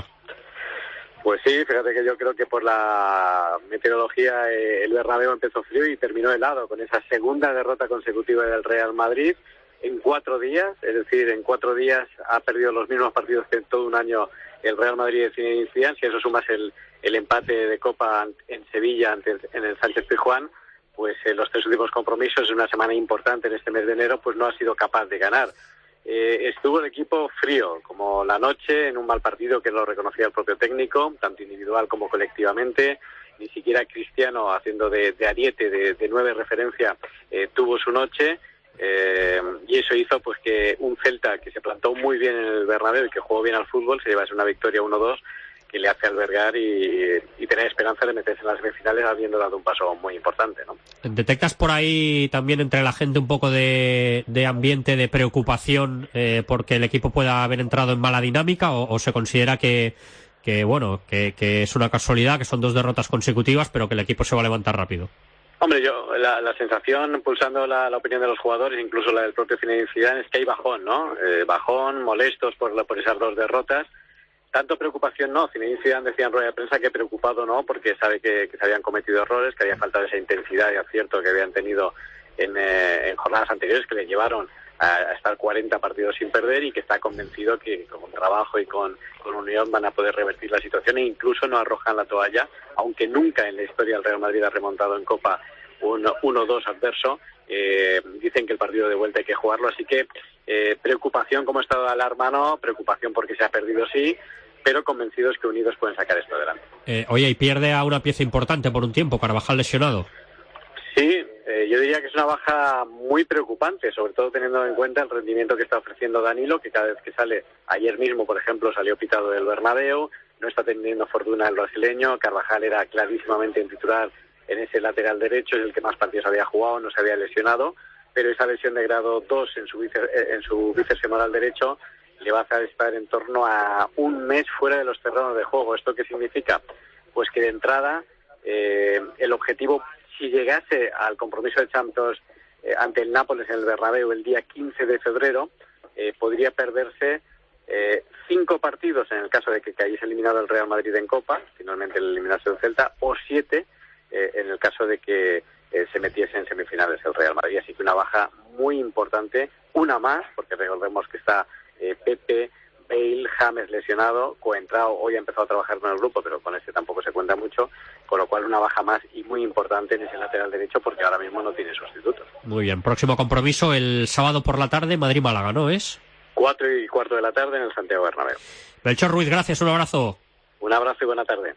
S27: Pues sí, fíjate que yo creo que por la meteorología eh, el Bernabéu empezó frío y terminó helado con esa segunda derrota consecutiva del Real Madrid en cuatro días, es decir, en cuatro días ha perdido los mismos partidos que en todo un año el Real Madrid de Zinedine Zidane. Si eso sumas el, el empate de Copa en Sevilla ante el, en el Sánchez Pizjuán, pues en eh, los tres últimos compromisos en una semana importante en este mes de enero, pues no ha sido capaz de ganar. Eh, estuvo el equipo frío, como la noche, en un mal partido que lo reconocía el propio técnico, tanto individual como colectivamente. Ni siquiera Cristiano, haciendo de, de ariete, de, de nueve referencia, eh, tuvo su noche. Eh, y eso hizo pues que un Celta que se plantó muy bien en el Bernabéu y que jugó bien al fútbol se llevase una victoria uno dos que le hace albergar y, y tener esperanza de meterse en las semifinales habiendo dado un paso muy importante, ¿no?
S3: ¿Detectas por ahí también entre la gente un poco de, de ambiente de preocupación eh, porque el equipo pueda haber entrado en mala dinámica o, o se considera que, que bueno, que, que es una casualidad, que son dos derrotas consecutivas, pero que el equipo se va a levantar rápido?
S27: Hombre, yo la, la sensación, pulsando la, la opinión de los jugadores, incluso la del propio Zinedine Zidane, es que hay bajón, ¿no? Eh, bajón, molestos por, la, por esas dos derrotas. Tanto preocupación no, Zinedine Zidane decía en rueda de prensa que preocupado no, porque sabe que, que se habían cometido errores, que había faltado esa intensidad y acierto que habían tenido en, eh, en jornadas anteriores, que le llevaron a estar cuarenta partidos sin perder y que está convencido que con trabajo y con, con unión van a poder revertir la situación e incluso no arrojan la toalla, aunque nunca en la historia el Real Madrid ha remontado en Copa un uno dos adverso. Eh, dicen que el partido de vuelta hay que jugarlo, así que eh, preocupación como estado de alarma no, preocupación porque se ha perdido sí, pero convencidos que unidos pueden sacar esto adelante.
S3: Eh, oye, y pierde a una pieza importante por un tiempo, Carvajal lesionado.
S27: Sí, eh, yo diría que es una baja muy preocupante, sobre todo teniendo en cuenta el rendimiento que está ofreciendo Danilo, que cada vez que sale, ayer mismo, por ejemplo, salió pitado del Bernabéu, no está teniendo fortuna el brasileño, Carvajal era clarísimamente en titular en ese lateral derecho, es el que más partidos había jugado, no se había lesionado, pero esa lesión de grado dos en su bíceps, en su bíceps femoral derecho le va a hacer estar en torno a un mes fuera de los terrenos de juego. ¿Esto qué significa? Pues que de entrada eh, el objetivo, si llegase al compromiso de Champions eh, ante el Nápoles en el Bernabéu el día quince de febrero, eh, podría perderse eh, cinco partidos en el caso de que cayese eliminado el Real Madrid en Copa, finalmente el eliminarse del Celta, o siete eh, en el caso de que eh, se metiese en semifinales el Real Madrid. Así que una baja muy importante, una más, porque recordemos que está eh, Pepe, Bale, James lesionado, Coentrao hoy ha empezado a trabajar con el grupo, pero con este tampoco se cuenta mucho, con lo cual una baja más y muy importante en ese lateral derecho porque ahora mismo no tiene sustitutos.
S3: Muy bien, próximo compromiso el sábado por la tarde, Madrid-Málaga, ¿no es?
S27: Cuatro y cuarto de la tarde en el Santiago Bernabéu.
S3: Melchor Ruiz, gracias, un abrazo.
S27: Un abrazo y buena tarde.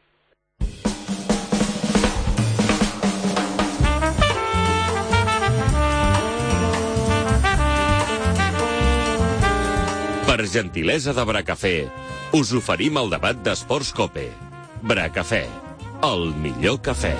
S11: Per gentilesa de Bracafé, us oferim el debat d'Esports Cope. Bracafé, el millor cafè.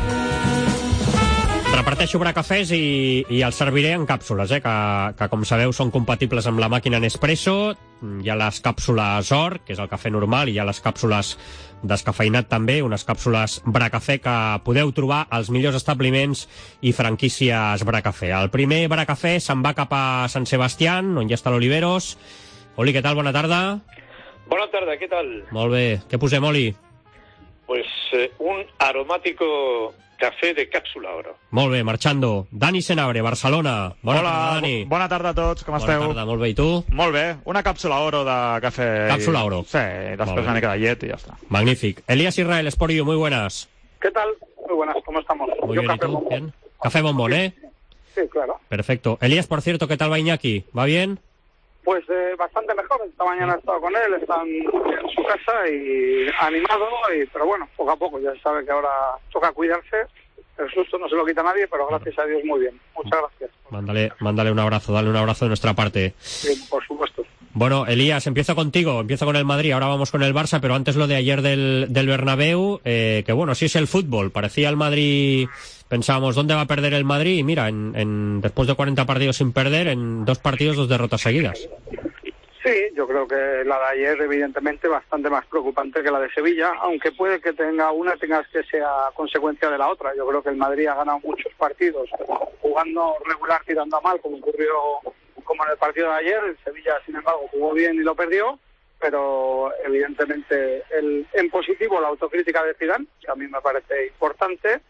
S3: Reparteixo bracafès i, i els serviré en càpsules, eh, que, que com sabeu són compatibles amb la màquina Nespresso. Hi ha les càpsules Or, que és el cafè normal, i hi ha les càpsules descafeinat també, unes càpsules Bracafé que podeu trobar als millors establiments i franquícies Bracafé. El primer Bracafé se'n va cap a Sant Sebastián, on ja està l'Oliveros. Oli, què tal? Bona tarda.
S1: Bona tarda, què tal?
S3: Molt bé. Què posem, Oli?
S1: Pues eh, un aromático café de cápsula oro.
S3: Molt bé, marxando. Dani Senabre, Barcelona. Bona
S4: Hola,
S3: tarda, Dani.
S4: Bona tarda a tots, com
S3: Bona
S4: esteu?
S3: Bona tarda, molt bé. I tu?
S4: Molt bé, una càpsula oro de cafè.
S3: Càpsula
S4: i...
S3: oro.
S4: Sí, després una mica de llet y ya está.
S3: Magnífic. Elías Israel, Sport You, muy buenas.
S5: ¿Qué tal? Muy buenas, ¿cómo estamos?
S3: Muy
S5: Yo
S3: bien, ¿y
S5: café
S3: tú?
S5: bombón.
S3: Bien. Café bombón, ¿eh?
S5: Sí, claro.
S3: Perfecto. Elías, por cierto, ¿qué tal va Iñaki? ¿Va bien?
S5: Pues eh, bastante mejor. Esta mañana he estado con él, está en, en su casa y animado, y, pero bueno, poco a poco. Ya se sabe que ahora toca cuidarse. El susto no se lo quita a nadie, pero gracias a Dios muy bien. Muchas gracias.
S3: Mándale, mándale un abrazo, dale un abrazo de nuestra parte.
S5: Sí, por supuesto.
S3: Bueno, Elías, empiezo contigo, empiezo con el Madrid, ahora vamos con el Barça, pero antes lo de ayer del, del Bernabéu, eh, que bueno, sí es el fútbol, parecía el Madrid, pensábamos, ¿dónde va a perder el Madrid? Y mira, en, en, después de cuarenta partidos sin perder, en dos partidos, dos derrotas seguidas.
S5: Sí, yo creo que la de ayer evidentemente bastante más preocupante que la de Sevilla, aunque puede que tenga una tenga que sea consecuencia de la otra. Yo creo que el Madrid ha ganado muchos partidos jugando regular, tirando a mal, como ocurrió como en el partido de ayer. El Sevilla, sin embargo, jugó bien y lo perdió, pero evidentemente el, en positivo la autocrítica de Zidane, que a mí me parece importante,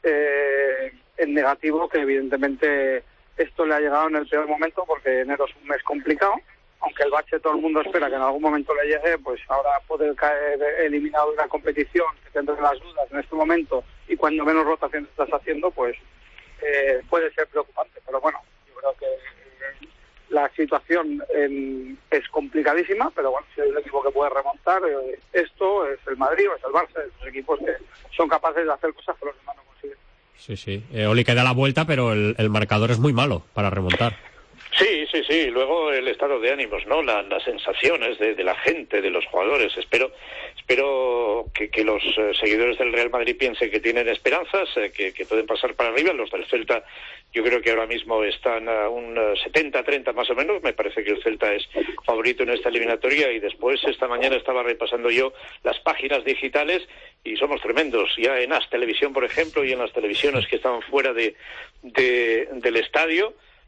S5: eh, en negativo que evidentemente esto le ha llegado en el peor momento, porque enero es un mes complicado. Aunque el bache todo el mundo espera que en algún momento le llegue, pues ahora poder caer eliminado de una competición, que tendrás las dudas en este momento, y cuando menos rotación estás haciendo, pues eh, puede ser preocupante. Pero bueno, yo creo que eh, la situación eh, es complicadísima, pero bueno, si hay un equipo que puede remontar, eh, esto es el Madrid o es el Barça, esos equipos que son capaces de hacer cosas que los demás no consiguen.
S3: Sí, sí. Eh, Oli, que da la vuelta, pero el, el marcador es muy malo para remontar.
S1: Sí, sí, sí. Luego el estado de ánimos, ¿no? La, las sensaciones de, de la gente, de los jugadores. Espero, espero que, que los eh, seguidores del Real Madrid piensen que tienen esperanzas, eh, que, que pueden pasar para arriba. Los del Celta, yo creo que ahora mismo están a un setenta treinta más o menos. Me parece que el Celta es favorito en esta eliminatoria. Y después, esta mañana estaba repasando yo las páginas digitales y somos tremendos. Ya en As Televisión, por ejemplo, y en las televisiones que estaban fuera de, de del estadio,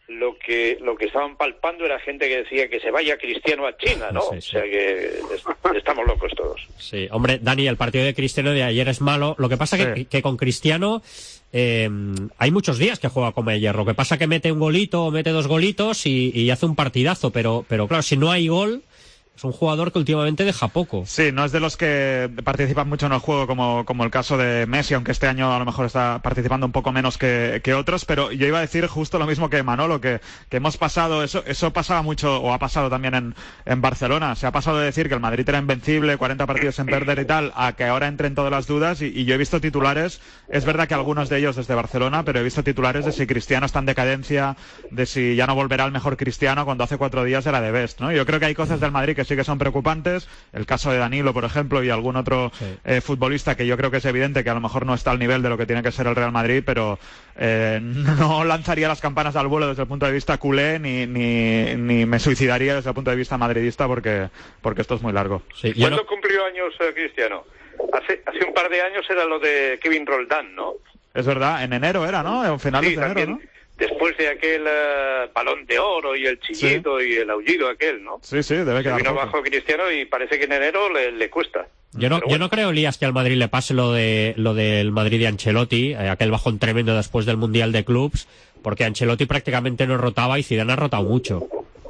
S1: lo que lo que estaban palpando era gente que decía que se vaya Cristiano a China, ¿no?
S3: Sí, sí.
S1: O sea que es, estamos locos todos.
S3: Sí, hombre, Dani, el partido de Cristiano de ayer es malo. Lo que pasa sí. que, que con Cristiano eh, hay muchos días que juega como ayer. Lo que pasa que mete un golito o mete dos golitos y, y hace un partidazo, pero, pero claro, si no hay gol... Es un jugador que últimamente deja poco.
S4: Sí, no es de los que participan mucho en el juego como, como el caso de Messi, aunque este año a lo mejor está participando un poco menos que, que otros, pero yo iba a decir justo lo mismo que Manolo, que, que hemos pasado, eso eso pasaba mucho, o ha pasado también en, en Barcelona, se ha pasado de decir que el Madrid era invencible, cuarenta partidos sin perder y tal, a que ahora entren todas las dudas, y, y yo he visto titulares, es verdad que algunos de ellos desde Barcelona, pero he visto titulares de si Cristiano está en decadencia, de si ya no volverá el mejor Cristiano cuando hace cuatro días era de best, ¿no? Yo creo que hay cosas del Madrid que sí que son preocupantes, el caso de Danilo, por ejemplo, y algún otro sí. eh, futbolista que yo creo que es evidente que a lo mejor no está al nivel de lo que tiene que ser el Real Madrid, pero eh, no lanzaría las campanas al vuelo desde el punto de vista culé, ni, ni, ni me suicidaría desde el punto de vista madridista, porque, porque esto es muy largo.
S1: Sí, ¿Cuándo no... cumplió años eh, Cristiano? Hace, hace un par de años era lo de Kevin Roldán, ¿no?
S4: Es verdad, en enero era, ¿no? En finales sí, de enero, ¿no?
S1: Después de aquel uh, balón de oro y el chillido sí. y el aullido aquel, ¿no?
S4: Sí, sí, debe quedar.
S1: Se vino bajo Cristiano y parece que en enero le, le cuesta.
S3: Yo no, bueno. yo no creo, Elías, que al Madrid le pase lo de lo del Madrid de Ancelotti, eh, aquel bajón tremendo después del Mundial de Clubs, porque Ancelotti prácticamente no rotaba y Zidane ha rotado mucho.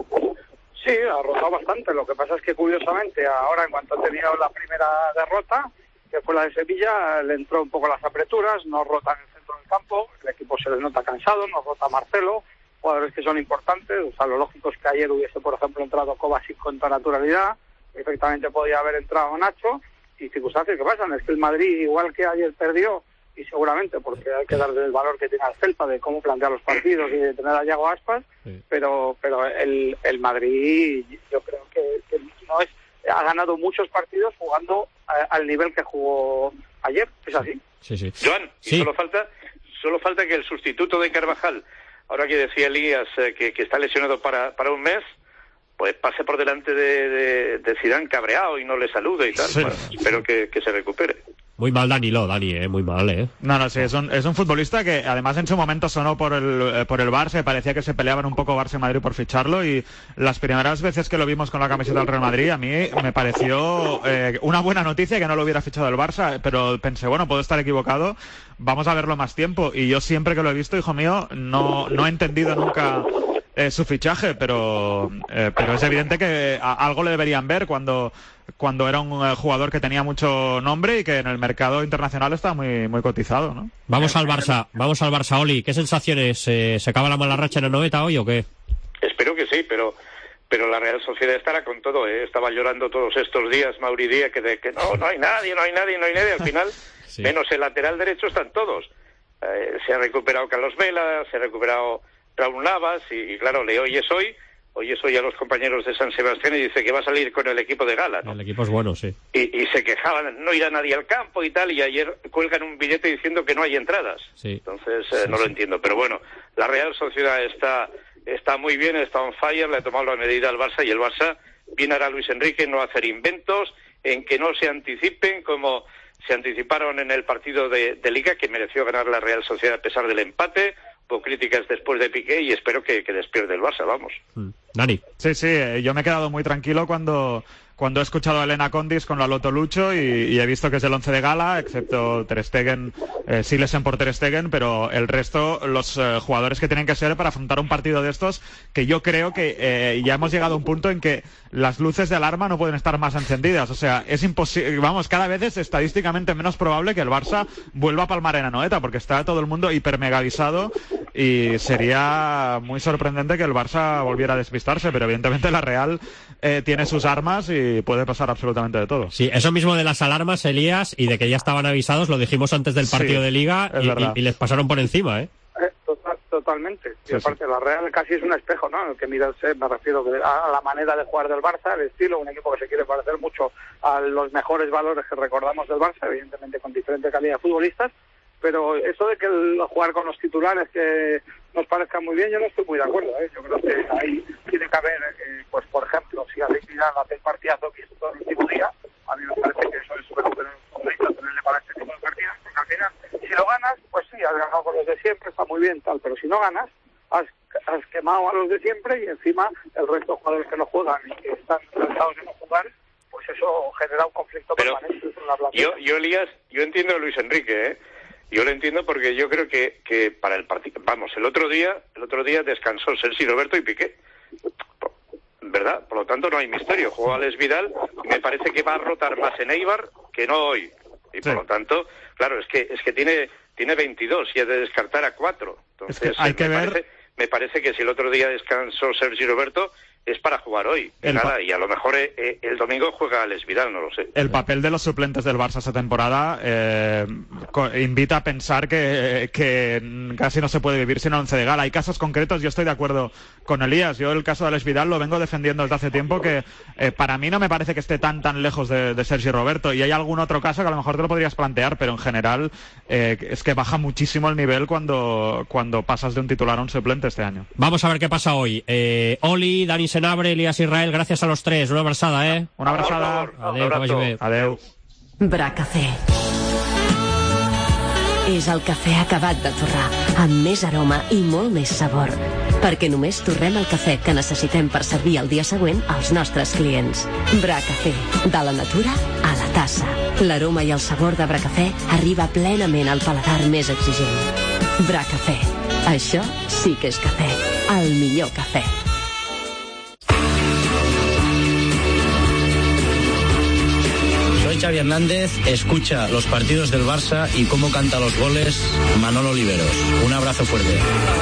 S5: Sí, ha rotado bastante. Lo que pasa es que, curiosamente, ahora, en cuanto ha tenido la primera derrota, que fue la de Sevilla, le entró un poco las apreturas, no rota en el centro del campo, el equipo se les nota cansado, no rota Marcelo, jugadores que son importantes, o sea, lo lógico es que ayer hubiese, por ejemplo, entrado Kovacic con toda naturalidad, perfectamente podía haber entrado Nacho, y circunstancias que pasan, es que el Madrid, igual que ayer perdió, y seguramente porque hay que darle el valor que tiene al Celta de cómo plantear los partidos y de tener a Yago Aspas, sí. pero pero el, el Madrid yo creo que, que no es ha ganado muchos partidos jugando a, al nivel que jugó ayer, es así.
S3: Sí, sí.
S1: Joan,
S3: sí.
S1: y solo falta solo falta que el sustituto de Carvajal, ahora que decía Elías eh, que, que está lesionado para, para un mes, pues pase por delante de, de, de Zidane cabreado y no le salude y tal. Sí. Bueno, espero que, que se recupere.
S3: Muy mal Danilo, Dani, eh, muy mal, eh.
S4: No, no, sí, es un, es un futbolista que además en su momento sonó por el, eh, por el Barça, parecía que se peleaban un poco Barça y Madrid por ficharlo, y las primeras veces que lo vimos con la camiseta del Real Madrid, a mí me pareció eh, una buena noticia que no lo hubiera fichado el Barça, pero pensé, bueno, puedo estar equivocado, vamos a verlo más tiempo, y yo siempre que lo he visto, hijo mío, no, no he entendido nunca eh, su fichaje, pero, eh, pero es evidente que a, algo le deberían ver cuando... cuando era un uh, jugador que tenía mucho nombre y que en el mercado internacional está muy muy cotizado, ¿no?
S3: Vamos al Barça, vamos al Barça, Oli. ¿Qué sensaciones? Eh, ¿Se acaba la mala racha en el noventa hoy o qué?
S1: Espero que sí, pero pero la Real Sociedad estará con todo, ¿eh? Estaba llorando todos estos días Mauri Díaz que, de, que no, no hay nadie, no hay nadie, no hay nadie. Al final, sí. menos el lateral derecho, están todos. Eh, se ha recuperado Carlos Vela, se ha recuperado Raúl Navas y, y claro, le oyes hoy... Hoy es hoy a los compañeros de San Sebastián y dice que va a salir con el equipo de gala, ¿no?
S3: El equipo es bueno, sí.
S1: Y, y se quejaban, no irá nadie al campo y tal, y ayer cuelgan un billete diciendo que no hay entradas.
S3: Sí.
S1: Entonces, eh,
S3: sí,
S1: no
S3: sí.
S1: lo entiendo. Pero bueno, la Real Sociedad está está muy bien, está on fire, le ha tomado la medida al Barça, y el Barça viene ahora Luis Enrique no a hacer inventos, en que no se anticipen como se anticiparon en el partido de, de Liga, que mereció ganar la Real Sociedad a pesar del empate. Con críticas después de Piqué, y espero que, que despierte el Barça, vamos.
S3: Dani.
S4: Sí, sí, yo me he quedado muy tranquilo cuando, cuando he escuchado a Elena Condis con la Loto Lucho y, y he visto que es el once de gala, excepto Ter Stegen, eh, Silesen por Ter Stegen, pero el resto, los eh, jugadores que tienen que ser para afrontar un partido de estos, que yo creo que eh, ya hemos llegado a un punto en que las luces de alarma no pueden estar más encendidas. O sea, es imposible, vamos, cada vez es estadísticamente menos probable que el Barça vuelva a palmar en Anoeta, porque está todo el mundo hiper megavisado y sería muy sorprendente que el Barça volviera a despistarse, pero evidentemente la Real eh, tiene sus armas y puede pasar absolutamente de todo.
S3: Sí, eso mismo de las alarmas, Elías, y de que ya estaban avisados, lo dijimos antes del partido
S4: sí,
S3: de Liga y, y, y les pasaron por encima, ¿eh?
S5: eh total, totalmente. Sí, y aparte, sí. La Real casi es un espejo, ¿no? El que mirarse, me refiero a la manera de jugar del Barça, el estilo, un equipo que se quiere parecer mucho a los mejores valores que recordamos del Barça, evidentemente con diferente calidad de futbolistas. Pero eso de que el jugar con los titulares que nos parezca muy bien, yo no estoy muy de acuerdo, ¿eh? Yo creo que ahí tiene que haber, eh, pues por ejemplo, si Alex Vidal hace el partidazo que hizo todo el último día, a mí me parece que eso es súper futbolista tenerle para este tipo de partidas, porque al final, si lo ganas, pues sí, has ganado con los de siempre, está muy bien, tal, pero si no ganas, has has quemado a los de siempre y encima el resto de jugadores que no juegan y que están cansados de no jugar, pues eso genera un conflicto
S1: Pero
S5: permanente en la plantilla.
S1: Yo, yo, Elías, yo entiendo a Luis Enrique, ¿eh? Yo lo entiendo porque yo creo que, que para el partido, vamos, el otro día, el otro día descansó Sergi Roberto y Piqué, ¿verdad? Por lo tanto no hay misterio. Jugó Alex Vidal y me parece que va a rotar más en Eibar que no hoy. Y por sí. lo tanto, claro, es que es que tiene tiene veintidós y ha de descartar a cuatro. Entonces,
S4: es que hay que
S1: me
S4: ver.
S1: Parece, me parece que si el otro día descansó Sergi Roberto es para jugar hoy. Y, nada, y a lo mejor eh, eh, el domingo juega Alex Vidal, no lo sé.
S4: El papel de los suplentes del Barça esta temporada eh, invita a pensar que, que casi no se puede vivir sin once de gala. Hay casos concretos, yo estoy de acuerdo con Elías. Yo el caso de Alex Vidal lo vengo defendiendo desde hace tiempo, que eh, para mí no me parece que esté tan tan lejos de, de Sergi Roberto. Y hay algún otro caso que a lo mejor te lo podrías plantear, pero en general eh, es que baja muchísimo el nivel cuando, cuando pasas de un titular a un suplente este año.
S3: Vamos a ver qué pasa hoy. Eh, Oli, Dani Senabre, Elías Israel, gracias a los tres. Una abraçada, eh?
S4: Una abraçada.
S3: Adéu, que vagi bé.
S4: Adéu.
S2: Bracafé. És el cafè acabat de torrar, amb més aroma i molt més sabor. Perquè només torrem el cafè que necessitem per servir el dia següent als nostres clients. Bracafé, de la natura a la tassa. L'aroma i el sabor de Bracafé arriba plenament al paladar més exigent. Bracafé. Això sí que és cafè. El millor cafè.
S6: Soy Xavi Hernández, escucha los partidos del Barça y cómo canta los goles Manolo Oliveros. Un abrazo fuerte.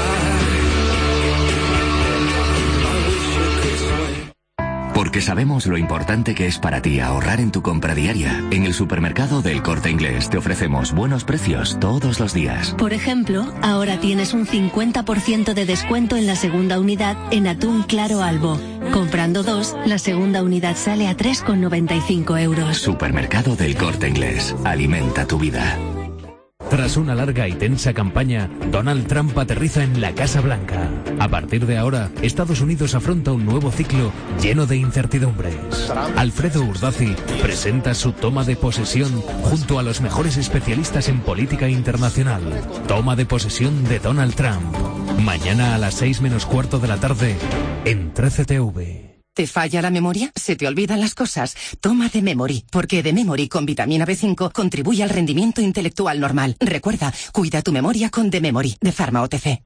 S14: Porque sabemos lo importante que es para ti ahorrar en tu compra diaria. En el supermercado del Corte Inglés te ofrecemos buenos precios todos los días.
S16: Por ejemplo, ahora tienes un cincuenta por ciento de descuento en la segunda unidad en atún claro Albo. Comprando dos, la segunda unidad sale a tres con noventa y cinco euros.
S14: Supermercado del Corte Inglés. Alimenta tu vida.
S7: Tras una larga y tensa campaña, Donald Trump aterriza en la Casa Blanca. A partir de ahora, Estados Unidos afronta un nuevo ciclo lleno de incertidumbres. Alfredo Urdazi presenta su toma de posesión junto a los mejores especialistas en política internacional. Toma de posesión de Donald Trump. Mañana a las seis menos cuarto de la tarde en trece T V.
S8: ¿Te falla la memoria? ¿Se te olvidan las cosas? Toma de Memory, porque de Memory con vitamina B cinco contribuye al rendimiento intelectual normal. Recuerda, cuida tu memoria con de Memory, de Pharma O T C.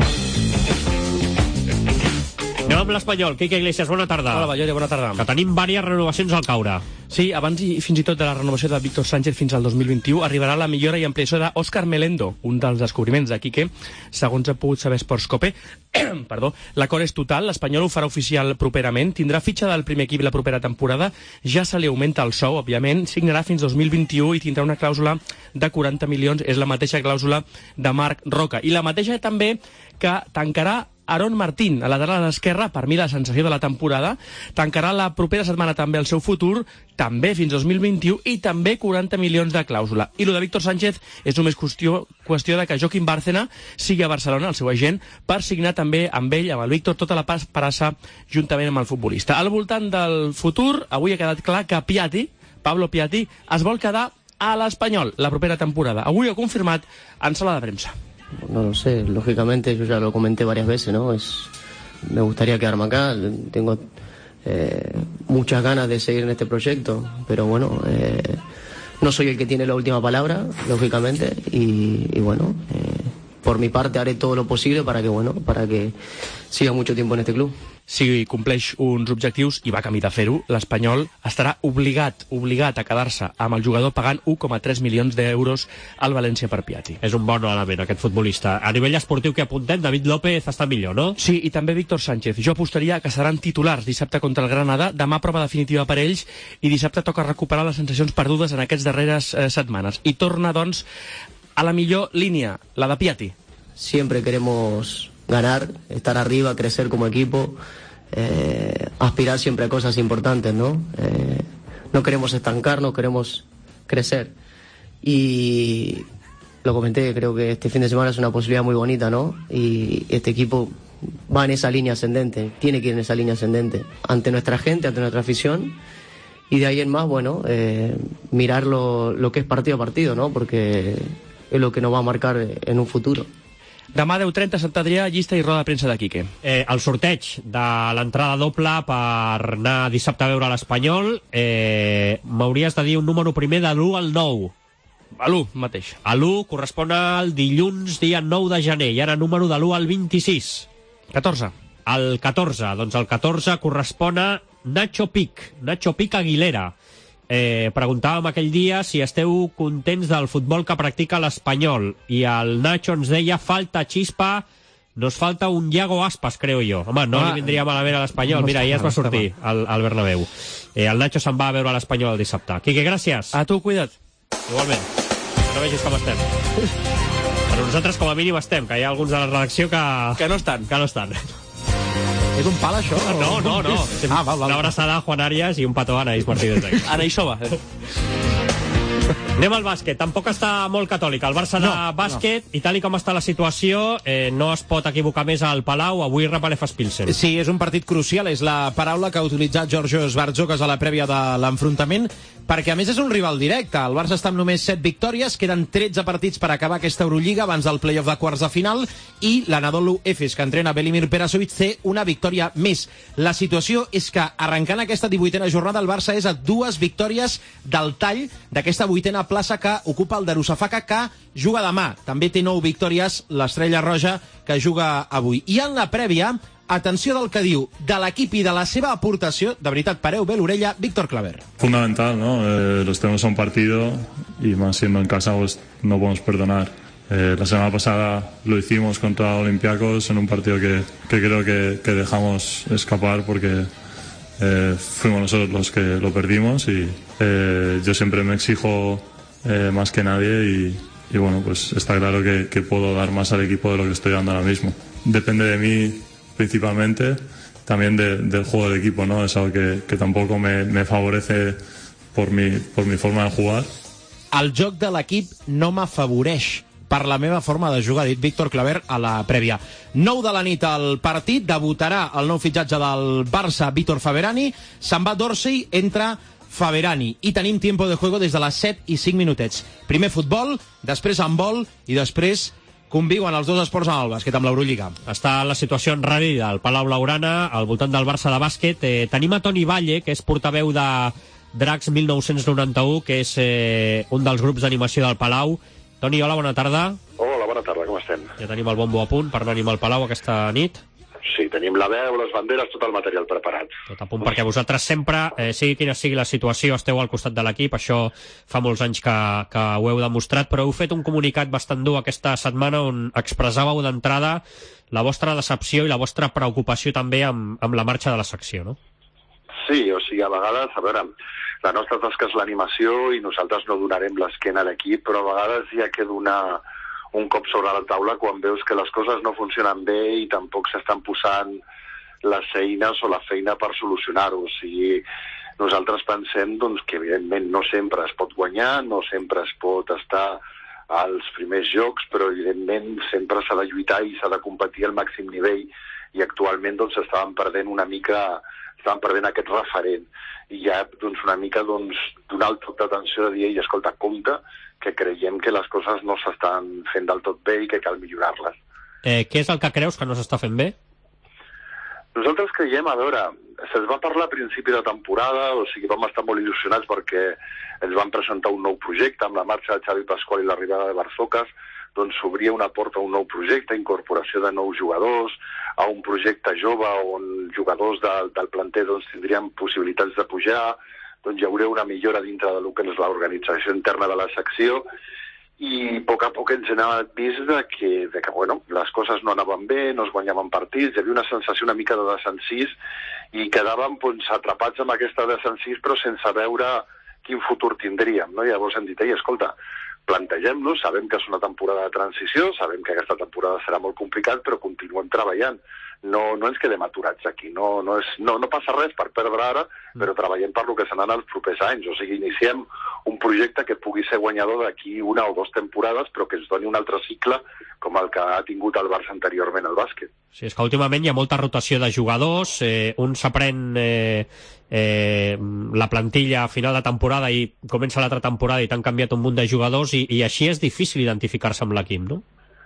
S3: Anem amb l'Espanyol. Quique Iglesias, bona tarda.
S26: Hola, Ballori, bona tarda.
S3: Que tenim diverses renovacions al caure.
S26: Sí, abans i fins i tot de la renovació de Víctor Sánchez fins al dos mil vint-i-u arribarà la millora i ampliació d'Òscar Melendo, un dels descobriments de Quique, segons ha pogut saber Sportscope. Perdó, l'acord és total, l'Espanyol ho farà oficial properament, tindrà fitxa del primer equip la propera temporada, ja se li augmenta el sou, òbviament, signarà fins dos mil vint-i-u i tindrà una clàusula de quaranta milions, és la mateixa clàusula de Marc Roca. I la mateixa també que tancarà Aaron Martín, a la lateral esquerra, per mi la sensació de la temporada, tancarà la propera setmana també el seu futur, també fins dos mil vint-i-u, i també quaranta milions de clàusula. I lo de Víctor Sánchez és només qüestió, qüestió de que Joaquim Bárcena sigui a Barcelona, el seu agent, per signar també amb ell, amb el Víctor, tota la parassa juntament amb el futbolista. Al voltant del futur, avui ha quedat clar que Piatti, Pablo Piatti, es vol quedar a l'Espanyol la propera temporada. Avui ha confirmat en sala de premsa.
S9: No lo sé, lógicamente yo ya lo comenté varias veces, ¿no? Es, me gustaría quedarme acá, tengo eh, muchas ganas de seguir en este proyecto, pero bueno, eh, no soy el que tiene la última palabra, lógicamente, y, y bueno, eh, por mi parte haré todo lo posible para que, bueno, para que siga mucho tiempo en este club.
S26: Si compleix uns objectius i va camí de fer-ho, l'Espanyol estarà obligat, obligat a quedar-se amb el jugador pagant un coma tres milions d'euros al València per Piatti.
S3: És un bon element, aquest futbolista. A nivell esportiu que apuntem, David López està millor, no?
S26: Sí, i també Víctor Sánchez. Jo apostaria que seran titulars dissabte contra el Granada, demà prova definitiva per ells, i dissabte toca recuperar les sensacions perdudes en aquestes darreres eh, setmanes. I torna, doncs, a la millor línia, la de Piatti.
S9: Siempre queremos ganar, estar arriba, crecer como equipo, eh, aspirar siempre a cosas importantes, ¿no? Eh, no queremos estancarnos, queremos crecer. Y lo comenté, creo que este fin de semana es una posibilidad muy bonita, ¿no? Y este equipo va en esa línea ascendente, tiene que ir en esa línea ascendente, ante nuestra gente, ante nuestra afición, y de ahí en más, bueno, eh, mirar lo, lo que es partido a partido, ¿no? Porque es lo que nos va a marcar en un futuro.
S26: Demà deu trenta, Sant Adrià, llista i roda de premsa de Quique.
S3: Eh, el sorteig de l'entrada doble per anar dissabte a veure l'Espanyol, eh, m'hauries de dir un número primer de l'u al nou.
S26: A l'u mateix.
S3: A l'u correspon al dilluns, dia nou de gener, i ara número de l'u al vint-i-sis.
S26: catorze.
S3: El catorze, doncs el catorze correspon a Nacho Pic, Nacho Pic Aguilera. Eh, preguntàvem aquell dia si esteu contents del futbol que practica l'Espanyol, i el Nacho ens deia falta xispa, nos falta un Iago Aspas, creo yo. Home, no ah, li vindria malament a l'Espanyol, no, mira, ja es va sortir al, al Bernabéu. Eh, el Nacho se'n va a veure l'Espanyol el dissabte. Quique, gràcies.
S26: A tu, cuida't.
S3: Igualment. No vegis com estem. Però nosaltres com a mínim estem, que hi ha alguns de la redacció que...
S26: Que no estan.
S3: Que no estan.
S10: És un pal, això?
S3: No, no, no.
S10: Ah, val, val.
S3: Una abraçada a Juan Arias i un petó a Anaïs Martínez.
S26: Anaïs Sova.
S3: Anem al bàsquet. Tampoc està molt catòlic. El Barça de
S10: no,
S3: bàsquet, no. I tal i com està la situació, eh, no es pot equivocar més al Palau. Avui rep a l'Efes Pilsen.
S10: Sí, és un partit crucial. És la paraula que ha utilitzat Georgios Bartzokas a la prèvia de l'enfrontament, perquè a més és un rival directe. El Barça està amb només set victòries, queden tretze partits per acabar aquesta Eurolliga abans del play-off de quarts de final, i l'Anadolu Efes, que entrena Velimir Perasovic, té una victòria més. La situació és que, arrencant aquesta divuitena jornada, el Barça és a dues victòries del tall d'aquesta vuitena plaça que ocupa el Darussafaka, que juga demà. També té nou victòries l'Estrella Roja, que juga avui. I en la prèvia, atenció del que diu de l'equip i de la seva aportació, de veritat, pareu bé l'orella, Víctor Claver.
S12: Fundamental, ¿no? Eh, los tenemos a un partido y más siendo en casa, pues no podemos perdonar. Eh, la semana pasada lo hicimos contra Olympiacos en un partido que, que creo que, que dejamos escapar porque eh, fuimos nosotros los que lo perdimos, y eh, yo siempre me exijo eh, más que nadie, y, y bueno, pues está claro que, que puedo dar más al equipo de lo que estoy dando ahora mismo. Depende de mí principalmente, también de, del juego del equipo, ¿no? Es algo que, que tampoco me, me favorece por mi, por mi forma de jugar.
S10: El joc de l'equip no m'afavoreix per la meva forma de jugar, ha dit Víctor Claver a la prèvia. nou de la nit al partit, debutarà el nou fitxatge del Barça, Vítor Faberani, se'n va Dorsey, entra Faberani, i tenim tiempo de juego des de les set i cinc minutets. Primer futbol, després handbol, i després conviuen els dos esports amb el bàsquet, amb l'Eurolliga.
S3: Està la situació enrarida al Palau Blaugrana, al voltant del Barça de bàsquet. Eh, tenim a Toni Valle, que és portaveu de Dracs mil nou-cents noranta-u, que és eh, un dels grups d'animació del Palau. Toni, hola, bona tarda.
S13: Hola, bona tarda, com estem?
S3: Ja tenim el bombo a punt per anar a animar al Palau aquesta nit.
S13: Sí, tenim la veu, les banderes, tot el material preparat.
S3: Tot a punt, perquè vosaltres sempre, eh, sigui quina sigui la situació, esteu al costat de l'equip. Això fa molts anys que, que ho heu demostrat, però heu fet un comunicat bastant dur aquesta setmana on expressàveu d'entrada la vostra decepció i la vostra preocupació també amb, amb la marxa de la secció, no?
S13: Sí, o sigui, a vegades, a veure, la nostra tasca és l'animació i nosaltres no donarem l'esquena a l'equip, però a vegades hi ha que donar un cop sobre la taula quan veus que les coses no funcionen bé i tampoc s'estan posant les eines o la feina per solucionar-ho. O sigui, nosaltres pensem doncs, que evidentment no sempre es pot guanyar, no sempre es pot estar als primers jocs, però evidentment sempre s'ha de lluitar i s'ha de competir al màxim nivell, i actualment doncs estaven perdent una mica, estaven perdent aquest referent, i ja doncs, una mica doncs, donar el toc d'atenció de dir, ei, escolta, compte, que creiem que les coses no s'estan fent del tot bé i que cal millorar-les.
S3: Eh, què és el que creus que no s'està fent bé?
S13: Nosaltres creiem, a veure, se'ns va parlar a principi de temporada, o sigui, vam estar molt il·lusionats perquè ens van presentar un nou projecte amb la marxa de Xavi Pasqual i l'arribada de Barzokas, doncs s'obria una porta a un nou projecte, incorporació de nous jugadors, a un projecte jove on jugadors de, del planter doncs, tindrien possibilitats de pujar, doncs hi haurà una millora dintre de lo que és l'organització interna de la secció, i a poc a poc ens hem vist de que, de que bueno, les coses no anaven bé, no es guanyaven partits, hi havia una sensació una mica de desencís, i quedàvem doncs, atrapats amb aquesta desencís però sense veure quin futur tindríem, no? I llavors hem dit, ei, escolta, plantegem-nos, sabem que és una temporada de transició, sabem que aquesta temporada serà molt complicat, però continuem treballant. No, no ens quedem aturats aquí, no, no, és, no, no passa res per perdre ara, però treballem per lo que seran els propers anys, o sigui, iniciem un projecte que pugui ser guanyador d'aquí una o dues temporades, però que ens doni un altre cicle com el que ha tingut el Barça anteriorment al bàsquet.
S3: Sí, és que últimament hi ha molta rotació de jugadors, eh, un s'aprèn eh, eh, la plantilla a final de temporada i comença l'altra temporada i t'han canviat un munt de jugadors, i, i així és difícil identificar-se amb l'equip, no?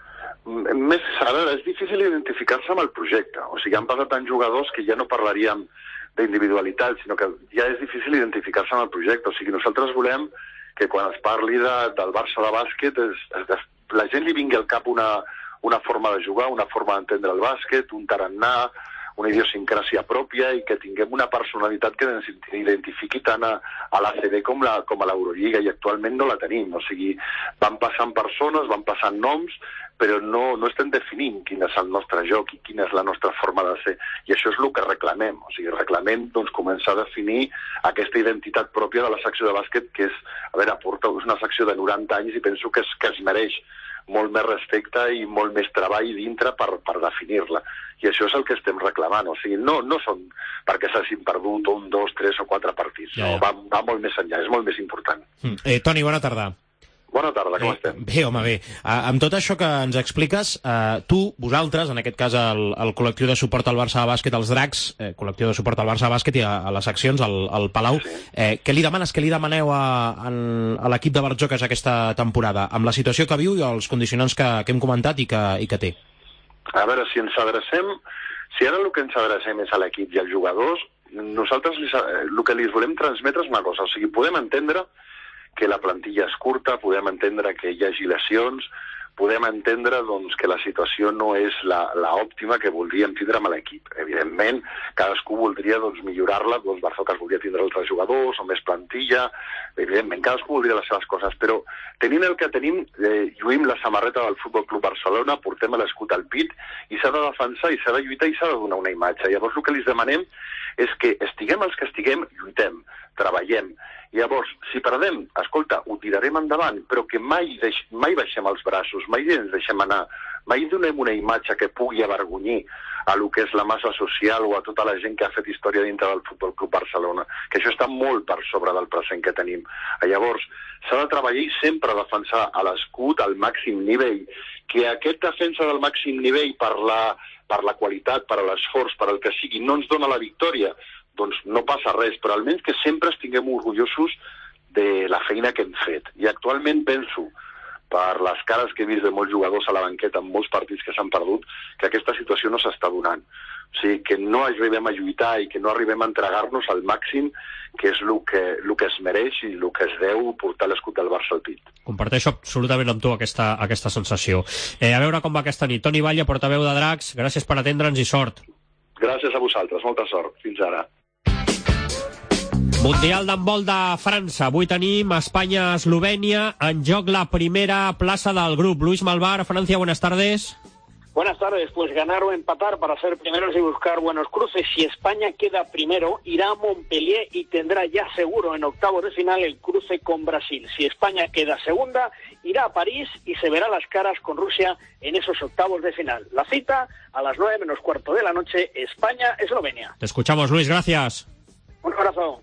S13: més, a veure, és difícil identificar-se amb el projecte. O sigui, han passat tants jugadors que ja no parlaríem d'individualitat, sinó que ja és difícil identificar-se amb el projecte. O sigui, nosaltres volem que quan es parli de, del Barça de bàsquet, es, es, la gent li vingui al cap una, una forma de jugar, una forma d'entendre el bàsquet, un tarannà, una idiosincràsia pròpia i que tinguem una personalitat que ens identifiqui tant a, a l'A C B com, la, com a l'Eurolliga, i actualment no la tenim. O sigui, van passant persones, van passant noms, però no, no estem definint quin és el nostre joc i quina és la nostra forma de ser. I això és el que reclamem. O sigui, reclamem doncs, començar a definir aquesta identitat pròpia de la secció de bàsquet, que és, a veure, porta una secció de noranta anys i penso que es, que es mereix molt més respecte i molt més treball dintre per, per definir-la. I això és el que estem reclamant. O sigui, no, no són perquè s'hagin perdut un, dos, tres o quatre partits. Ja, ja. No, va, va molt més enllà, és molt més important.
S10: Mm. Eh, Toni, bona tarda.
S13: Bona tarda, com
S10: eh,
S13: estem?
S10: Bé, home, bé. Uh, amb tot això que ens expliques, uh, tu, vosaltres, en aquest cas el, el col·lectiu de suport al Barça de bàsquet, els Dracs, eh, col·lectiu de suport al Barça de bàsquet i a, a les seccions, al, al Palau, sí. eh, què li demanes, què li demaneu a, a, a l'equip de Barjoques aquesta temporada, amb la situació que viu i els condicionants que, que hem comentat i que, i que té?
S13: A veure, si ens adrecem, si ara el que ens adrecem és a l'equip i als jugadors, nosaltres li, el que li volem transmetre és una cosa, o sigui, podem entendre que la plantilla és curta, podem entendre que hi hagi lesions, podem entendre doncs, que la situació no és la, la òptima que voldríem tindre amb l'equip. Evidentment, cadascú voldria doncs, millorar-la, doncs Barzoques voldria tindre altres jugadors o més plantilla, evidentment, cadascú voldria les seves coses, però tenint el que tenim, eh, lluïm la samarreta del Futbol Club Barcelona, portem l'escut al pit i s'ha de defensar i s'ha de lluitar i s'ha de donar una imatge. Llavors el que li demanem és que estiguem els que estiguem, lluitem, treballem. Llavors, si perdem, escolta, ho tirarem endavant, però que mai, deix, mai baixem els braços, mai ens deixem anar, mai donem una imatge que pugui avergonyir a lo que és la massa social o a tota la gent que ha fet història dintre del Futbol Club Barcelona, que això està molt per sobre del present que tenim. Llavors, s'ha de treballar i sempre defensar a l'escut al màxim nivell, que aquest defensa del màxim nivell per la, per la qualitat, per l'esforç, per el que sigui, no ens dona la victòria, doncs no passa res, però almenys que sempre estiguem orgullosos de la feina que hem fet. I actualment penso, per les cares que he vist de molts jugadors a la banqueta en molts partits que s'han perdut, que aquesta situació no s'està donant. O sigui, que no arribem a lluitar i que no arribem a entregar-nos al màxim, que és el que, el que es mereix i el que es deu portar l'escut del Barça al pit.
S3: Comparteixo absolutament amb tu aquesta, aquesta sensació. Eh, a veure com va aquesta nit. Toni Batlle, portaveu de Dracs, gràcies per atendre'ns i sort.
S13: Gràcies a vosaltres, molta sort. Fins ara.
S3: Mundial d'handbol de França. Avui tenim Espanya-Eslovènia, en joc la primera plaça del grup. Luis Malvar, Francia, buenas tardes.
S15: Buenas tardes, pues ganar o empatar para ser primeros y buscar buenos cruces. Si España queda primero, irá a Montpellier y tendrá ya seguro en octavos de final el cruce con Brasil. Si España queda segunda, irá a París y se verá las caras con Rusia en esos octavos de final. La cita a las nueve menos cuarto de la noche, España-Eslovenia.
S3: Te escuchamos, Luis, gracias.
S15: Un abrazo.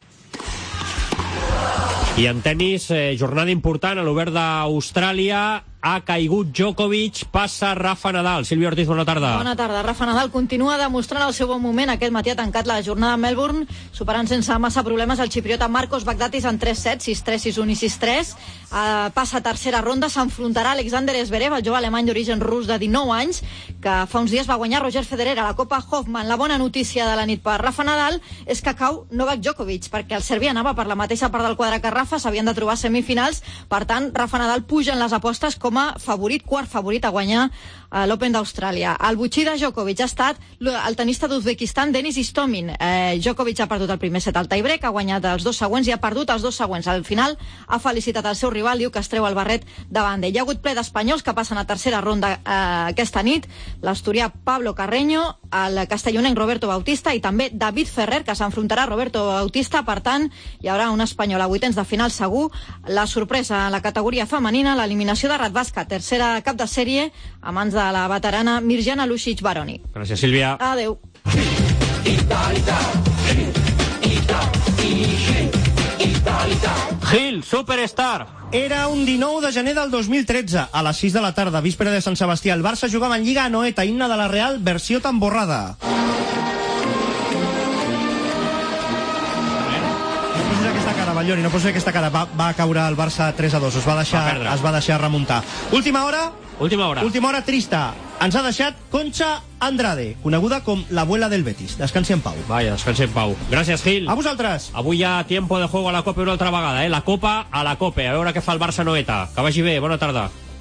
S3: I en tenis, eh, jornada important a l'Obert d'Austràlia. Ha caigut Djokovic, passa Rafa Nadal. Sílvia Ortiz, bona tarda.
S17: Bona tarda. Rafa Nadal continua demostrant el seu bon moment. Aquest matí ha tancat la jornada a Melbourne, superant sense massa problemes el xipriota Marcos Baghdatis en tres sets, sis tres, sis un i sis tres. Uh, passa a tercera ronda, s'enfrontarà Alexander Zverev, el jove alemany d'origen rus de dinou anys, que fa uns dies va guanyar Roger Federer a la Copa Hoffman. La bona notícia de la nit per Rafa Nadal és que cau Novak Djokovic, perquè el serbi anava per la mateixa part del quadre que Rafa, s'havien de trobar semifinals. Per tant, Rafa Nadal puja en les apostes com a favorit, quart favorit a guanyar uh, l'Open d'Austràlia. El butxí de Djokovic ha estat el tenista d'Uzbekistan, Denis Istomin. Eh, Djokovic ha perdut el primer set al tie-break, ha guanyat els dos següents i ha perdut els dos següents. Al final ha felicitat el seu rival, diu que es treu el barret davant d'ell. Hi ha hagut ple d'espanyols que passen a tercera ronda eh, aquesta nit. L'asturià Pablo Carreño, el castellonenc Roberto Bautista i també David Ferrer, que s'enfrontarà a Roberto Bautista. Per tant, hi haurà un espanyol a vuitens de final segur. La sorpresa en la categoria femenina, l'eliminació de Radvaska, tercera cap de sèrie, a mans de la veterana Mirjana Lucic-Baroni.
S3: Gràcies, Sílvia.
S17: Adéu.
S3: Gil, Superstar.
S23: Era un dinou de gener del dos mil tretze, a les sis de la tarda, víspera de Sant Sebastià. El Barça jugava en Lliga Anoeta, himne de la Real, versió tamborrada. Balloni, no pots fer aquesta cara. Va, va caure el Barça tres a dos, es va deixar, es va deixar remuntar. Última hora,
S3: Última hora.
S23: Última hora trista. Ens ha deixat Concha Andrade, coneguda com l'abuela del Betis. Descansi en pau.
S3: Vaya, descansi en pau. Gràcies, Gil.
S23: A vosaltres.
S3: Avui hi ha tiempo de juego a la Copa una altra vegada, eh? La Copa a la Copa. A veure què fa el Barça Noeta. Que vagi bé, bona tarda.